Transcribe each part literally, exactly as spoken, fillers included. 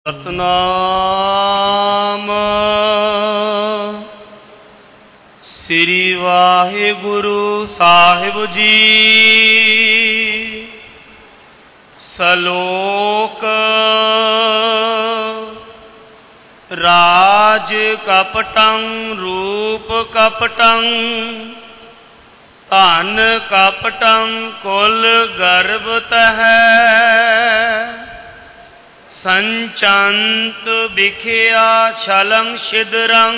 ਸਤਨਾਮ ਸ੍ਰੀ ਵਾਹਿਗੁਰੂ ਸਾਹਿਬ ਜੀ। ਸਲੋਕ ਰਾਜ ਕਪਟੰ ਰੂਪ ਕਪਟੰ ਧਨ ਕਪਟੰ ਕੁਲ ਗਰਭ ਤਹੈ ਸੰਚੰਤ ਬਿਖਿਆ ਛਲੰ ਛਿਦਰੰ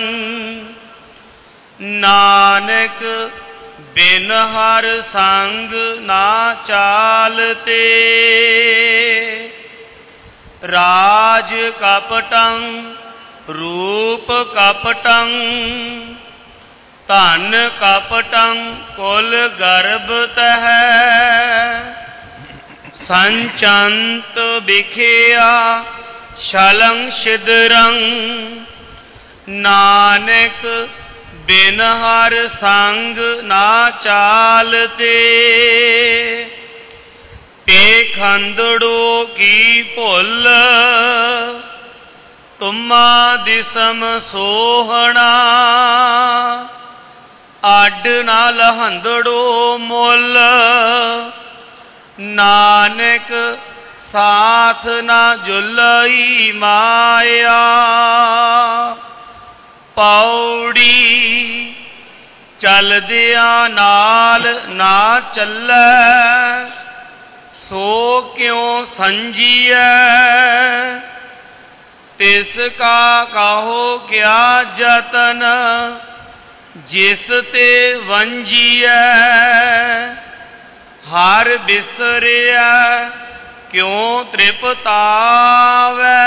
ਨਾਨਕ ਬਿਨ ਹਰ ਸੰਗ ਨਾ ਚਾਲਤੇ ਰਾਜ ਕਪਟੰ ਰੂਪ ਕਪਟੰ ਧਨ ਕਪਟੰ ਕੁਲ ਗਰਭ ਤਹੈ ਸੰਚੰਤ ਬਿਖਿਆ ਛਲੰ ਛਿਦਰੰ ਨਾਨਕ ਬਿਨ ਹਰ ਸੰਗ ਨਾ ਚਾਲਤੇ ਪੇਖੰਦੜੋ ਕੀ ਭੁੱਲ ਤੁਮਾ ਦਿਸਮ ਸੋਹਣਾ ਅੱਡ ਨਾ ਲਹੰਦੜੋ ਮੁੱਲ ਨਾਨਕ ਸਾਥ ਨਾ ਜੁਲਈ ਮਾਇਆ ਪੌੜੀ ਚਲਦਿਆਂ ਨਾਲ ਨਾ ਚੱਲੈ ਸੋ ਕਿਉ ਸੰਜੀਐ ਤਿਸ ਕਾ ਕਹੋ ਕਿਆ ਜਤਨ ਜਿਸ ਤੇ ਵੰਜੀਐ ਹਰ ਬਿਸਰਿਆ ਕਿਉ ਤ੍ਰਿਪਤਾਵੈ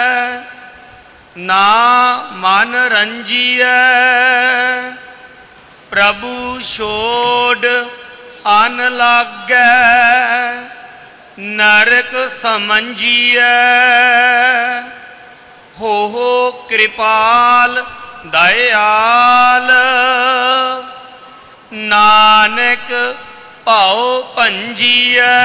ਨਾ ਮਨ ਰੰਜੀਐ ਪ੍ਰਭੂ ਛੋੜ ਅਨ ਲਾਗੈ ਨਰਕ ਸਮੰਜੀਐ ਹੋ ਹੋ ਕਿਰਪਾਲ ਦਇਆਲ ਨਾਨਕ ਭਾਉ ਭੰਜੀਐ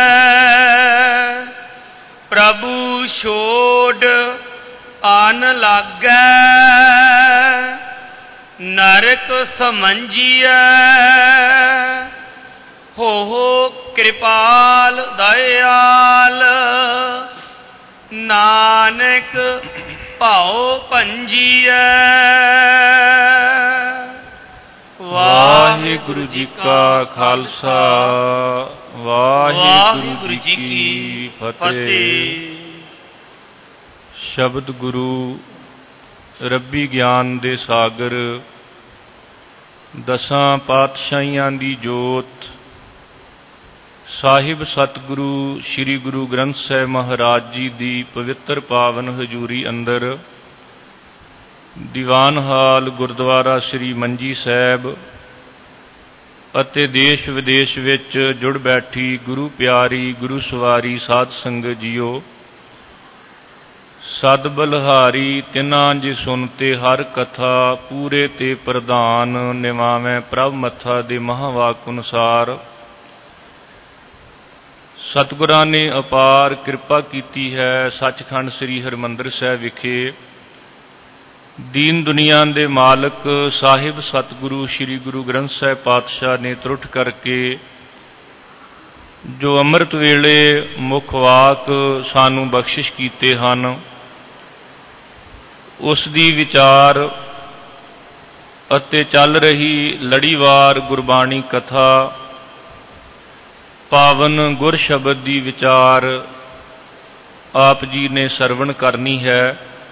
ਪ੍ਰਭੂ ਛੋੜ ਆਨ ਲਾਗੈ ਨਰਕ ਸਮੰਜੀਐ ਹੋ ਹੋ ਕਿਰਪਾਲ ਦਇਆਲ ਨਾਨਕ ਭਾਉ ਭੰਜੀਐ। ਵਾਹਿਗੁਰੂ ਜੀ ਕਾ ਖਾਲਸਾ ਵਾਹਿਗੁਰੂ ਜੀ ਕੀ ਫਤਿਹ। ਸ਼ਬਦ ਗੁਰੂ ਰੱਬੀ ਗਿਆਨ ਦੇ ਸਾਗਰ ਦਸਾਂ ਪਾਤਸ਼ਾਹੀਆਂ ਦੀ ਜੋਤ ਸਾਹਿਬ ਸਤਿਗੁਰੂ ਸ੍ਰੀ ਗੁਰੂ ਗ੍ਰੰਥ ਸਾਹਿਬ ਮਹਾਰਾਜ ਜੀ ਦੀ ਪਵਿੱਤਰ ਪਾਵਨ ਹਜ਼ੂਰੀ ਅੰਦਰ ਦੀਵਾਨ ਹਾਲ ਗੁਰਦੁਆਰਾ ਸ੍ਰੀ ਮੰਜੀ ਸਾਹਿਬ ਅਤੇ ਦੇਸ਼ ਵਿਦੇਸ਼ ਵਿੱਚ ਜੁੜ ਬੈਠੀ ਗੁਰੂ ਪਿਆਰੀ ਗੁਰੂ ਸਵਾਰੀ ਸਾਧ ਸੰਗਤ ਜੀਓ। ਸਦ ਬਲਹਾਰੀ ਤਿਨਾਂ ਜੀ ਸੁਨਤੇ ਹਰ ਕਥਾ ਪੂਰੇ ਤੇ ਪ੍ਰਧਾਨ ਨਿਵਾਵੇਂ ਪ੍ਰਭ ਮੱਥਾ ਦੇ ਮਹਾਵਾਕ ਅਨੁਸਾਰ ਸਤਿਗੁਰਾਂ ਨੇ ਅਪਾਰ ਕਿਰਪਾ ਕੀਤੀ ਹੈ। ਸੱਚਖੰਡ ਸ੍ਰੀ ਹਰਿਮੰਦਰ ਸਾਹਿਬ ਵਿਖੇ ਦੀਨ ਦੁਨੀਆ ਦੇ ਮਾਲਕ ਸਾਹਿਬ ਸਤਿਗੁਰੂ ਸ੍ਰੀ ਗੁਰੂ ਗ੍ਰੰਥ ਸਾਹਿਬ ਪਾਤਸ਼ਾਹ ਨੇ ਤਰੁੱਠ ਕਰਕੇ ਜੋ ਅੰਮ੍ਰਿਤ ਵੇਲੇ ਮੁੱਖ ਵਾਕ ਸਾਨੂੰ ਬਖਸ਼ਿਸ਼ ਕੀਤੇ ਹਨ ਉਸ ਦੀ ਵਿਚਾਰ ਅਤੇ ਚੱਲ ਰਹੀ ਲੜੀਵਾਰ ਗੁਰਬਾਣੀ ਕਥਾ ਪਾਵਨ ਗੁਰ ਸ਼ਬਦ ਦੀ ਵਿਚਾਰ ਆਪ ਜੀ ਨੇ ਸਰਵਣ ਕਰਨੀ ਹੈ।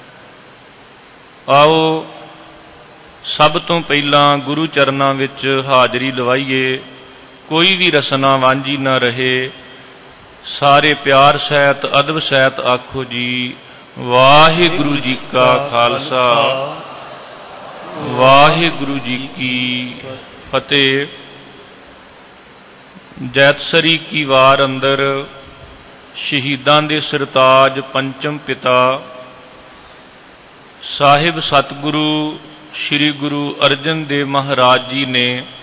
ਆਓ ਸਭ ਤੋਂ ਪਹਿਲਾਂ ਗੁਰੂ ਚਰਨਾਂ ਵਿੱਚ ਹਾਜ਼ਰੀ ਲਵਾਈਏ। ਕੋਈ ਵੀ ਰਸਨਾ ਵਾਂਝੀ ਨਾ ਰਹੇ। ਸਾਰੇ ਪਿਆਰ ਸਹਿਤ ਅਦਬ ਸਹਿਤ ਆਖੋ ਜੀ ਵਾਹਿਗੁਰੂ ਜੀ ਕਾ ਖਾਲਸਾ ਵਾਹਿਗੁਰੂ ਜੀ ਕੀ ਫਤਿਹ। ਜੈਤਸਰੀ ਕੀ ਵਾਰ ਅੰਦਰ ਸ਼ਹੀਦਾਂ ਦੇ ਸਰਤਾਜ ਪੰਚਮ ਪਿਤਾ ਸਾਹਿਬ ਸਤਿਗੁਰੂ ਸ੍ਰੀ ਗੁਰੂ ਅਰਜਨ ਦੇਵ ਮਹਾਰਾਜ ਜੀ ਨੇ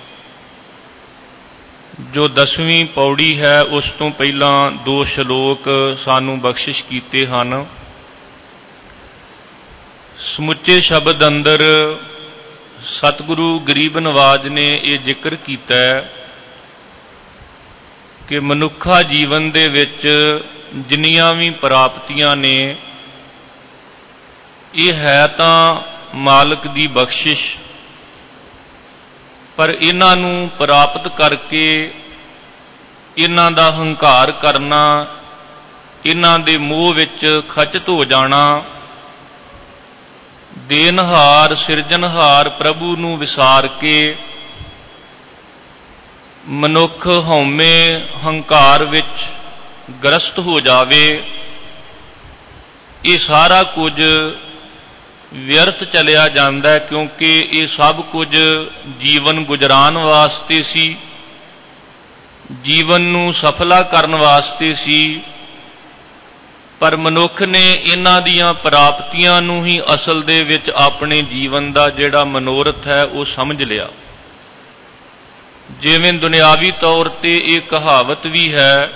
ਜੋ ਦਸਵੀਂ ਪੌੜੀ ਹੈ ਉਸ ਤੋਂ ਪਹਿਲਾਂ ਦੋ ਸ਼ਲੋਕ ਸਾਨੂੰ ਬਖਸ਼ਿਸ਼ ਕੀਤੇ ਹਨ। ਸਮੁੱਚੇ ਸ਼ਬਦ ਅੰਦਰ ਸਤਿਗੁਰੂ ਗਰੀਬ ਨਵਾਜ ਨੇ ਇਹ ਜ਼ਿਕਰ ਕੀਤਾ ਹੈ ਕਿ ਮਨੁੱਖਾ ਜੀਵਨ ਦੇ ਵਿੱਚ ਜਿੰਨੀਆਂ ਵੀ ਪ੍ਰਾਪਤੀਆਂ ਨੇ ਇਹ ਹੈ ਤਾਂ ਮਾਲਕ ਦੀ ਬਖਸ਼ਿਸ਼, ਪਰ ਇਹਨਾਂ ਨੂੰ ਪ੍ਰਾਪਤ ਕਰਕੇ ਇਹਨਾਂ ਦਾ ਹੰਕਾਰ ਕਰਨਾ, ਇਹਨਾਂ ਦੇ ਮੋਹ ਵਿੱਚ ਖਚਿਤ ਹੋ ਜਾਣਾ, ਦੇਨਹਾਰ ਸਿਰਜਣਹਾਰ ਪ੍ਰਭੂ ਨੂੰ ਵਿਸਾਰ ਕੇ ਮਨੁੱਖ ਹਉਮੈ ਹੰਕਾਰ ਵਿੱਚ ਗ੍ਰਸਤ ਹੋ ਜਾਵੇ, ਇਹ ਸਾਰਾ ਕੁਝ ਵਿਅਰਥ ਚਲਿਆ ਜਾਂਦਾ ਹੈ। ਕਿਉਂਕਿ ਇਹ ਸਭ ਕੁਝ ਜੀਵਨ ਗੁਜ਼ਰਾਨ ਵਾਸਤੇ ਸੀ, ਜੀਵਨ ਨੂੰ ਸਫਲਾ ਕਰਨ ਵਾਸਤੇ ਸੀ, ਪਰ ਮਨੁੱਖ ਨੇ ਇਹਨਾਂ ਦੀਆਂ ਪ੍ਰਾਪਤੀਆਂ ਨੂੰ ਹੀ ਅਸਲ ਦੇ ਵਿੱਚ ਆਪਣੇ ਜੀਵਨ ਦਾ ਜਿਹੜਾ ਮਨੋਰਥ ਹੈ ਉਹ ਸਮਝ ਲਿਆ। ਜਿਵੇਂ ਦੁਨਿਆਵੀ ਤੌਰ ਤੇ ਇਹ ਕਹਾਵਤ ਵੀ ਹੈ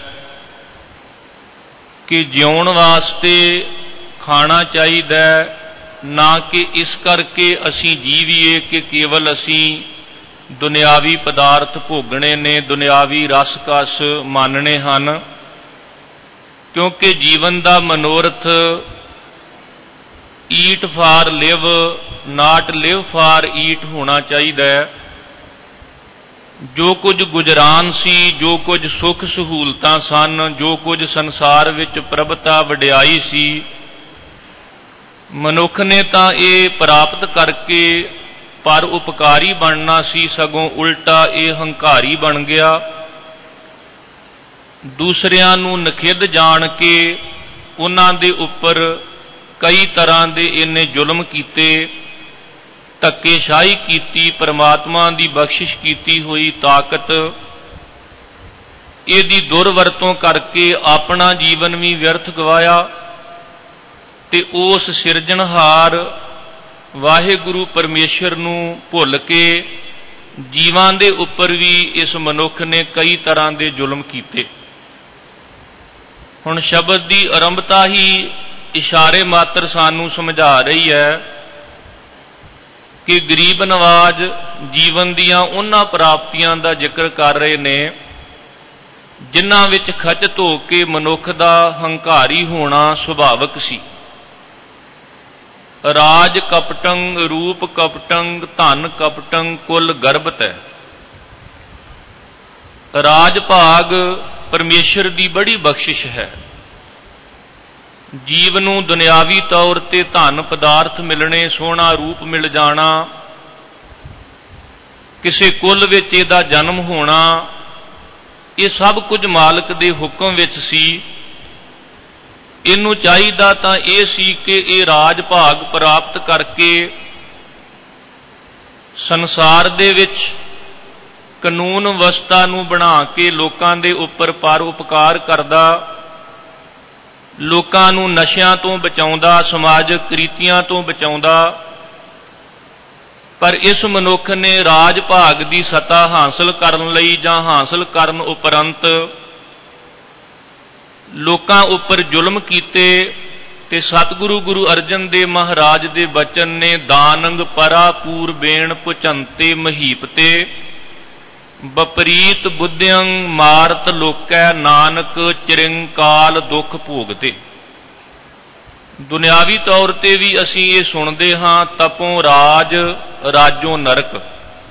ਕਿ ਜਿਉਣ ਵਾਸਤੇ ਖਾਣਾ ਚਾਹੀਦਾ, ਨਾ ਕਿ ਇਸ ਕਰਕੇ ਅਸੀਂ ਜੀਵੀਏ ਕਿ ਕੇਵਲ ਅਸੀਂ ਦੁਨਿਆਵੀ ਪਦਾਰਥ ਭੋਗਣੇ ਨੇ, ਦੁਨਿਆਵੀ ਰਸ ਕਸ ਮਾਨਣੇ ਹਨ। ਕਿਉਂਕਿ ਜੀਵਨ ਦਾ ਮਨੋਰਥ eat for live not live for eat ਹੋਣਾ ਚਾਹੀਦਾ ਹੈ। ਜੋ ਕੁਝ ਗੁਜਰਾਨ ਸੀ, ਜੋ ਕੁਝ ਸੁੱਖ ਸਹੂਲਤਾਂ ਸਨ, ਜੋ ਕੁਝ ਸੰਸਾਰ ਵਿੱਚ ਪ੍ਰਭਤਾ ਵਡਿਆਈ ਸੀ, ਮਨੁੱਖ ਨੇ ਤਾਂ ਇਹ ਪ੍ਰਾਪਤ ਕਰਕੇ ਪਰ ਉਪਕਾਰੀ ਬਣਨਾ ਸੀ, ਸਗੋਂ ਉਲਟਾ ਇਹ ਹੰਕਾਰੀ ਬਣ ਗਿਆ। ਦੂਸਰਿਆਂ ਨੂੰ ਨਖਿੱਧ ਜਾਣ ਕੇ ਉਹਨਾਂ ਦੇ ਉੱਪਰ ਕਈ ਤਰ੍ਹਾਂ ਦੇ ਇਹਨੇ ਜ਼ੁਲਮ ਕੀਤੇ, ਧੱਕੇਸ਼ਾਹੀ ਕੀਤੀ, ਪਰਮਾਤਮਾ ਦੀ ਬਖਸ਼ਿਸ਼ ਕੀਤੀ ਹੋਈ ਤਾਕਤ ਇਹਦੀ ਦੁਰਵਰਤੋਂ ਕਰਕੇ ਆਪਣਾ ਜੀਵਨ ਵੀ ਵਿਅਰਥ ਗਵਾਇਆ ਤੇ ਉਸ ਸਿਰਜਣਹਾਰ ਵਾਹਿਗੁਰੂ ਪਰਮੇਸ਼ਰ ਨੂੰ ਭੁੱਲ ਕੇ ਜੀਵਾਂ ਦੇ ਉੱਪਰ ਵੀ ਇਸ ਮਨੁੱਖ ਨੇ ਕਈ ਤਰ੍ਹਾਂ ਦੇ ਜ਼ੁਲਮ ਕੀਤੇ। ਹੁਣ ਸ਼ਬਦ ਦੀ ਆਰੰਭਤਾ ਹੀ ਇਸ਼ਾਰੇ ਮਾਤਰ ਸਾਨੂੰ ਸਮਝਾ ਰਹੀ ਹੈ ਕਿ ਗਰੀਬ ਨਵਾਜ ਜੀਵਨ ਦੀਆਂ ਉਹਨਾਂ ਪ੍ਰਾਪਤੀਆਂ ਦਾ ਜ਼ਿਕਰ ਕਰ ਰਹੇ ਨੇ ਜਿਨ੍ਹਾਂ ਵਿੱਚ ਖਚਿਤ ਹੋ ਕੇ ਮਨੁੱਖ ਦਾ ਹੰਕਾਰੀ ਹੋਣਾ ਸੁਭਾਵਿਕ ਸੀ। ਰਾਜ ਕਪਟੰ ਰੂਪ ਕਪਟੰ ਧਨ ਕਪਟੰ ਕੁਲ ਗਰਭਤ ਹੈ। ਰਾਜ ਭਾਗ ਪਰਮੇਸ਼ਰ ਦੀ ਬੜੀ ਬਖਸ਼ਿਸ਼ ਹੈ। ਜੀਵ ਨੂੰ ਦੁਨਿਆਵੀ ਤੌਰ ਤੇ ਧਨ ਪਦਾਰਥ ਮਿਲਣੇ, ਸੋਹਣਾ ਰੂਪ ਮਿਲ ਜਾਣਾ, ਕਿਸੇ ਕੁਲ ਵਿੱਚ ਇਹਦਾ ਜਨਮ ਹੋਣਾ, ਇਹ ਸਭ ਕੁਝ ਮਾਲਕ ਦੇ ਹੁਕਮ ਵਿੱਚ ਸੀ। ਇਹਨੂੰ ਚਾਹੀਦਾ ਤਾਂ ਇਹ ਸੀ ਕਿ ਇਹ ਰਾਜ ਭਾਗ ਪ੍ਰਾਪਤ ਕਰਕੇ ਸੰਸਾਰ ਦੇ ਵਿੱਚ ਕਾਨੂੰਨ ਵਿਵਸਥਾ ਨੂੰ ਬਣਾ ਕੇ ਲੋਕਾਂ ਦੇ ਉੱਪਰ ਪਰ ਉਪਕਾਰ ਕਰਦਾ, ਲੋਕਾਂ ਨੂੰ ਨਸ਼ਿਆਂ ਤੋਂ ਬਚਾਉਂਦਾ, ਸਮਾਜਿਕ ਕੁਰੀਤੀਆਂ ਤੋਂ ਬਚਾਉਂਦਾ। ਪਰ ਇਸ ਮਨੁੱਖ ਨੇ ਰਾਜ ਭਾਗ ਦੀ ਸੱਤਾ ਹਾਸਲ ਕਰਨ ਲਈ ਜਾਂ ਹਾਸਲ ਕਰਨ ਉਪਰੰਤ ਲੋਕਾਂ ਉੱਪਰ ਜ਼ੁਲਮ ਕੀਤੇ ਤੇ ਸਤਿਗੁਰੂ ਗੁਰੂ ਅਰਜਨ ਦੇਵ ਮਹਾਰਾਜ ਦੇ ਬਚਨ ਨੇ ਦਾਨੰਗ ਪਰਾ ਪੂਰ ਬੇਣ ਪੁਚੰਤੇ ਮਹੀਪਤੇ ਬਪਰੀਤ ਬੁੱਧਿਅੰ ਮਾਰਤ ਲੋਕੈ ਨਾਨਕ ਚਿਰੰਕਾਲ ਦੁੱਖ ਭੋਗਤੇ। ਦੁਨਿਆਵੀ ਤੌਰ ਤੇ ਵੀ ਅਸੀਂ ਇਹ ਸੁਣਦੇ ਹਾਂ, ਤਪੋਂ ਰਾਜ ਰਾਜੋਂ ਨਰਕ।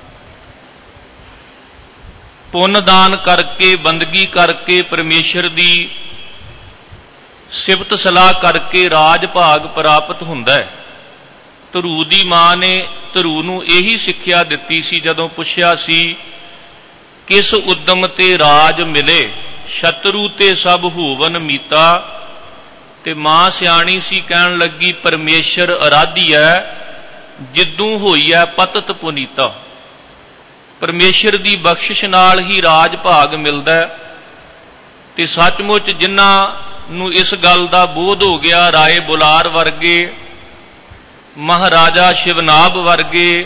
ਪੁੰਨ ਦਾਨ ਕਰਕੇ, ਬੰਦਗੀ ਕਰਕੇ, ਪਰਮੇਸ਼ਰ ਦੀ ਸਿਫਤ ਸਲਾਹ ਕਰਕੇ ਰਾਜ ਭਾਗ ਪ੍ਰਾਪਤ ਹੁੰਦਾ ਹੈ। ਧਰੂ ਦੀ ਮਾਂ ਨੇ ਧਰੂ ਨੂੰ ਇਹੀ ਸਿੱਖਿਆ ਦਿੱਤੀ ਸੀ ਜਦੋਂ ਪੁੱਛਿਆ ਸੀ ਕਿਸ ਉਦਮ ਤੇ ਰਾਜ ਮਿਲੇ, ਸ਼ਤਰੂ ਤੇ ਸਭ ਹੋਵਨ ਮੀਤਾ। ਤੇ ਮਾਂ ਸਿਆਣੀ ਸੀ, ਕਹਿਣ ਲੱਗੀ ਪਰਮੇਸ਼ਰ ਅਰਾਧੀ ਹੈ, ਜਿੱਦੂ ਹੋਈ ਹੈ ਪਤਤ ਪੁਨੀਤਾ। ਪਰਮੇਸ਼ਰ ਦੀ ਬਖਸ਼ਿਸ਼ ਨਾਲ ਹੀ ਰਾਜ ਭਾਗ ਮਿਲਦਾ ਤੇ ਸੱਚਮੁੱਚ ਜਿਨ੍ਹਾਂ ਨੂੰ ਇਸ ਗੱਲ ਦਾ ਬੋਧ ਹੋ ਗਿਆ, ਰਾਏ ਬੁਲਾਰ ਵਰਗੇ, ਮਹਾਰਾਜਾ ਸ਼ਿਵਨਾਭ ਵਰਗੇ,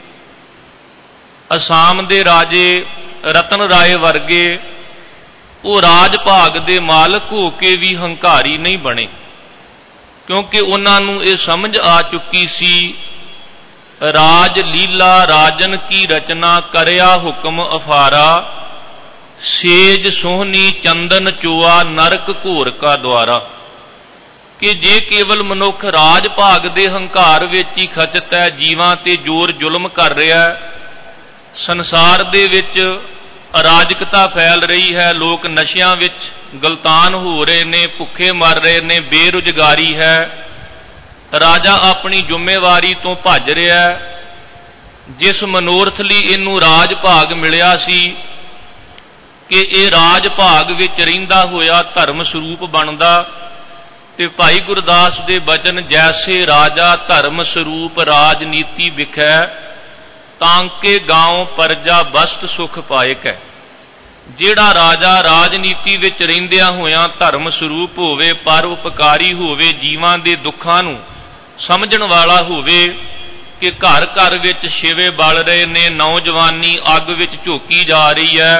ਅਸਾਮ ਦੇ ਰਾਜੇ ਰਤਨ ਰਾਏ ਵਰਗੇ, ਉਹ ਰਾਜ ਭਾਗ ਦੇ ਮਾਲਕ ਹੋ ਕੇ ਵੀ ਹੰਕਾਰੀ ਨਹੀਂ ਬਣੇ। क्योंकि उन्होंने ये समझ आ चुकी सी राज लीला राजन की रचना करया हुक्म अफारा सेज सोहनी चंदन चोआ नरक घोर का द्वारा कि जे केवल मनुख राज भाग दे हंकार विच ही खचत है जीवां ते जोर जुल्म कर रहा है संसार दे विच अराजकता फैल रही है लोग नशियां विच गलतान हो रहे ने भुखे मर रहे ने बेरोजगारी है राजा अपनी जिम्मेवारी तो भज रहा है जिस मनोरथ लई इनू राज भाग मिलिया सी कि ये राज भाग विच रहिंदा होया धर्म स्वरूप बनदा ते भाई गुरदास दे बचन जैसे राजा धर्म स्वरूप राजनीति विखै तांके गांव परजा बसत सुख पाएक है जिहड़ा राजा राजनीति विच रहिंदियां होया धर्म स्वरूप होवे परोपकारी होवे जीवां दे दुखां नूं समझण वाला होवे कि घर घर विच शिवे बल रहे ने नौजवानी अग विच झोकी जा रही है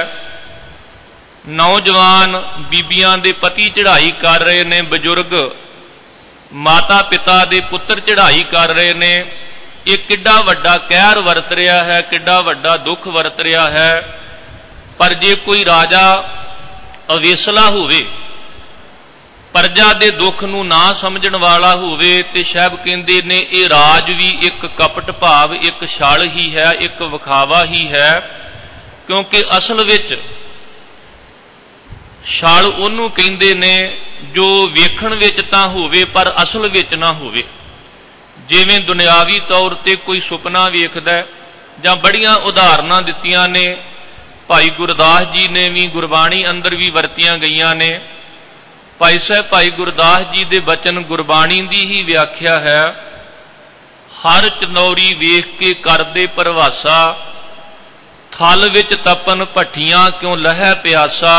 नौजवान बीबियां दे पति चढ़ाई कर रहे ने बजुर्ग माता पिता दे पुत्र चढ़ाई कर रहे ने ये किड्डा वड्डा कहर वरत रहा है किड्डा वड्डा दुख वरत रहा है पर जे कोई राजा अवेसला होवे प्रजा दे दुख नूं ना समझण वाला होवे ते साहब कहंदे ने ये राज भी एक कपट भाव एक छल ही है एक विखावा ही है क्योंकि असल विच छल उहनूं कहंदे ने जो वेखण विच तां होवे पर असल विच ना होवे जिवें दुनियावी तौर पर कोई सुपना वेखदा जां बड़ियां उदाहरणां दित्तियां ने भाई गुरदास जी ने भी गुरबाणी अंदर भी वरतियां गईयां ने भाई साहब भाई गुरदास जी दे बचन गुरबाणी दी ही व्याख्या है हर चनौरी वेख के करदे परवासा थल विच तपन भट्ठियां क्यों लहै प्यासा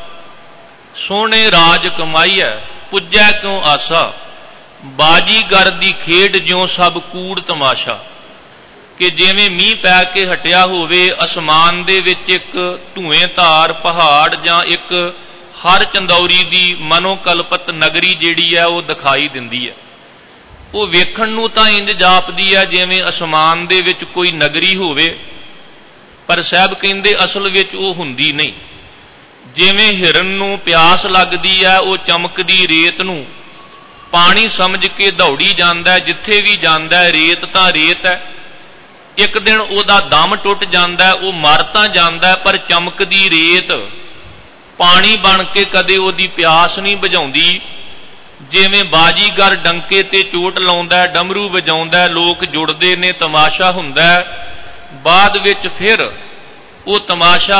सोहणे राज कमाईऐ पुज्जै क्यों आसा बाजीगर दी खेड ज्यों सब कूड़ तमाशा कि जिवें मींह पै के हटिया होवे आसमान दे विच एक धुएं धार पहाड़ जां एक हर चंदौरी दी मनोकल्पत नगरी जिहड़ी है वो दिखाई दिंदी है वो वेखण नूं तां इंज जापदी है जिवें आसमान दे विच कोई नगरी होवे पर साहब कहंदे असल विच वो हुंदी नहीं जिवें हिरन नूं प्यास लगदी है वो चमकदी रेत नूं पानी समझ के दौड़ी जांदा है जिथे भी जांदा है रेत तां रेत है एक दिन उहदा दम टुट जांदा है वो मर तां जांदा है पर चमकदी रेत पानी बन के कदे उहदी प्यास नहीं बुझाउंदी जिवें बाजीगर डंके ते चोट लाउंदा है डमरू वजाउंदा है लोग जुड़दे ने तमाशा हुंदा है बाद विच फिर वो तमाशा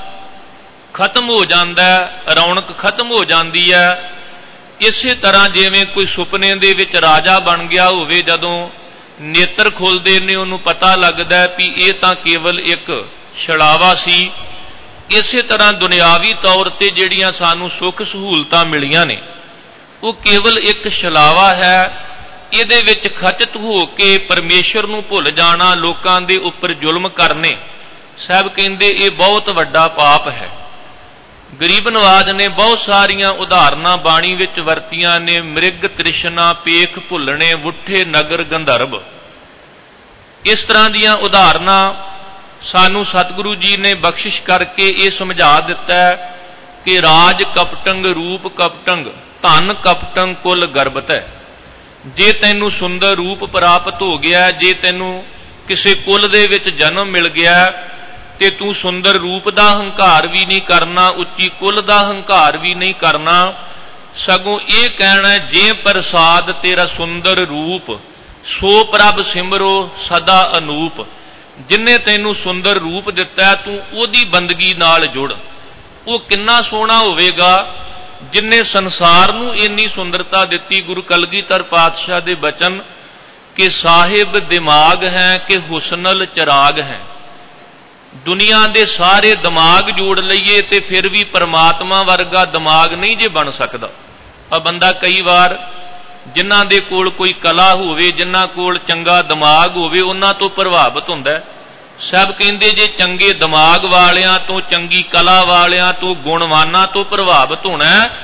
खत्म हो जाता है रौनक खत्म हो जाती है इसे तरह जिवें कोई सुपने दे विच राजा बन गया होवे जदों नेत्र खुलदे ने उन्होंने पता लगता है भी ये तां केवल एक छड़ावा सी इसे तरह दुनियावी तौर पर जिहड़ियां सानू सुख सहूलतां मिलियां ने वो केवल एक छलावा है इहदे विच खचत हो के परमेश्वर नूं भुल जाना लोकां दे उपर जुल्म करने साहब कहंदे ये बहुत वड्डा पाप है गरीब नवाज ने बहुत सारिया उदाहरणा बाणी विच वरतियां ने मृग तृष्णा पेख भुलने वुठे नगर गंधर्व इस तरह दियां उदाहरणा सानू सतगुरु जी ने बख्शिश करके ये समझा दिता है कि राज कपटंग रूप कपटंग धन कपटंग कुल गर्भत है जे तैनू सुंदर रूप प्राप्त हो गया जे तैनू किसी कुल दे विच जन्म मिल गया ते तू सुंदर रूप का हंकार भी नहीं करना उच्ची कुल का हंकार भी नहीं करना सगों ये कहना जे प्रसाद तेरा सुंदर रूप सो प्रभ सिमरो सदा अनूप जिन्हें तैनू सुंदर रूप दिता तू ओदी बंदगी नाल जुड़ वो किन्ना सोहना होवेगा जिन्हें संसार नू इन्नी सुंदरता दिती गुरु कलगीधर पातशाह दे बचन कि साहिब दिमाग हैं कि हुसनल चराग हैं दुनिया दे सारे दिमाग जोड़ लईए ते फिर भी परमात्मा वर्गा दिमाग नहीं जे बन सकता आ बंदा कई बार जिन्हां दे कोल कोई कला होवे जिन्हां कोल चंगा दिमाग होवे उन्हां तो प्रभावित हुंदा है सब कहंदे जे चंगे दिमाग वालियां तो चंगी कला वालियां तो गुणवानां तो प्रभावित होना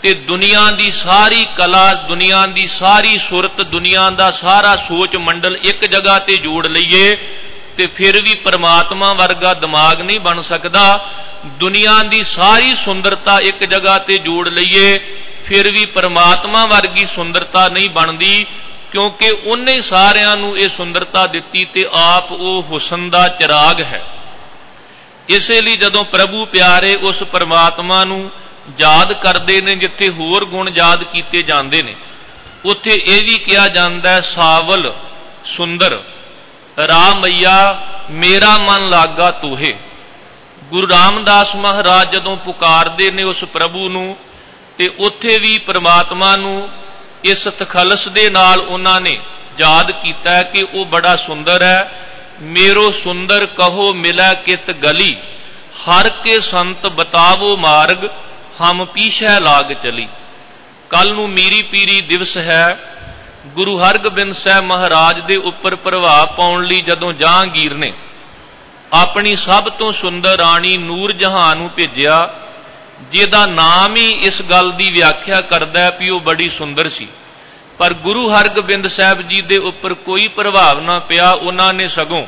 ਤੇ ਦੁਨੀਆ ਦੀ ਸਾਰੀ ਕਲਾ, ਦੁਨੀਆ ਦੀ ਸਾਰੀ ਸੁਰਤ, ਦੁਨੀਆ ਦਾ ਸਾਰਾ ਸੋਚ ਮੰਡਲ ਇੱਕ ਜਗ੍ਹਾ ਤੇ ਜੋੜ ਲਈਏ ਤੇ ਫਿਰ ਵੀ ਪਰਮਾਤਮਾ ਵਰਗਾ ਦਿਮਾਗ ਨਹੀਂ ਬਣ ਸਕਦਾ। ਦੁਨੀਆ ਦੀ ਸਾਰੀ ਸੁੰਦਰਤਾ ਇੱਕ ਜਗ੍ਹਾ ਤੇ ਜੋੜ ਲਈਏ ਫਿਰ ਵੀ ਪਰਮਾਤਮਾ ਵਰਗੀ ਸੁੰਦਰਤਾ ਨਹੀਂ ਬਣਦੀ, ਕਿਉਂਕਿ ਉਹਨੇ ਸਾਰਿਆਂ ਨੂੰ ਇਹ ਸੁੰਦਰਤਾ ਦਿੱਤੀ ਤੇ ਆਪ ਉਹ ਹੁਸਨ ਦਾ ਚਿਰਾਗ ਹੈ। ਇਸੇ ਲਈ ਜਦੋਂ ਪ੍ਰਭੂ ਪਿਆਰੇ ਉਸ ਪਰਮਾਤਮਾ ਨੂੰ ਯਾਦ ਕਰਦੇ ਨੇ, ਜਿੱਥੇ ਹੋਰ ਗੁਣ ਯਾਦ ਕੀਤੇ ਜਾਂਦੇ ਨੇ, ਉੱਥੇ ਇਹ ਵੀ ਕਿਹਾ ਜਾਂਦਾ ਸਾਵਲ ਸੁੰਦਰ ਰਾਮਈਆ ਮੇਰਾ ਮਨ ਲਾਗਾ ਤੋਹੇ। ਗੁਰੂ ਰਾਮਦਾਸ ਮਹਾਰਾਜ ਜਦੋਂ ਪੁਕਾਰਦੇ ਨੇ ਉਸ ਪ੍ਰਭੂ ਨੂੰ, ਤੇ ਉੱਥੇ ਵੀ ਪਰਮਾਤਮਾ ਨੂੰ ਇਸ ਤਖਲਸ ਦੇ ਨਾਲ ਉਹਨਾਂ ਨੇ ਯਾਦ ਕੀਤਾ ਕਿ ਉਹ ਬੜਾ ਸੁੰਦਰ ਹੈ। ਮੇਰੋ ਸੁੰਦਰ ਕਹੋ ਮਿਲੈ ਕਿਤ ਗਲੀ, ਹਰ ਕੇ ਸੰਤ ਬਤਾਵੋ ਮਾਰਗ, ਹਮ ਪੀਛੈ ਲਾਗ ਚਲੀ। ਕੱਲ ਨੂੰ ਮੀਰੀ ਪੀਰੀ ਦਿਵਸ ਹੈ। ਗੁਰੂ ਹਰਗੋਬਿੰਦ ਸਾਹਿਬ ਮਹਾਰਾਜ ਦੇ ਉੱਪਰ ਪ੍ਰਭਾਵ ਪਾਉਣ ਲਈ ਜਦੋਂ ਜਹਾਂਗੀਰ ਨੇ ਆਪਣੀ ਸਭ ਤੋਂ ਸੁੰਦਰ ਰਾਣੀ ਨੂਰ ਜਹਾਂ ਨੂੰ ਭੇਜਿਆ, ਜਿਹਦਾ ਨਾਮ ਹੀ ਇਸ ਗੱਲ ਦੀ ਵਿਆਖਿਆ ਕਰਦਾ ਵੀ ਉਹ ਬੜੀ ਸੁੰਦਰ ਸੀ, ਪਰ ਗੁਰੂ ਹਰਗੋਬਿੰਦ ਸਾਹਿਬ ਜੀ ਦੇ ਉੱਪਰ ਕੋਈ ਪ੍ਰਭਾਵ ਨਾ ਪਿਆ। ਉਹਨਾਂ ਨੇ ਸਗੋਂ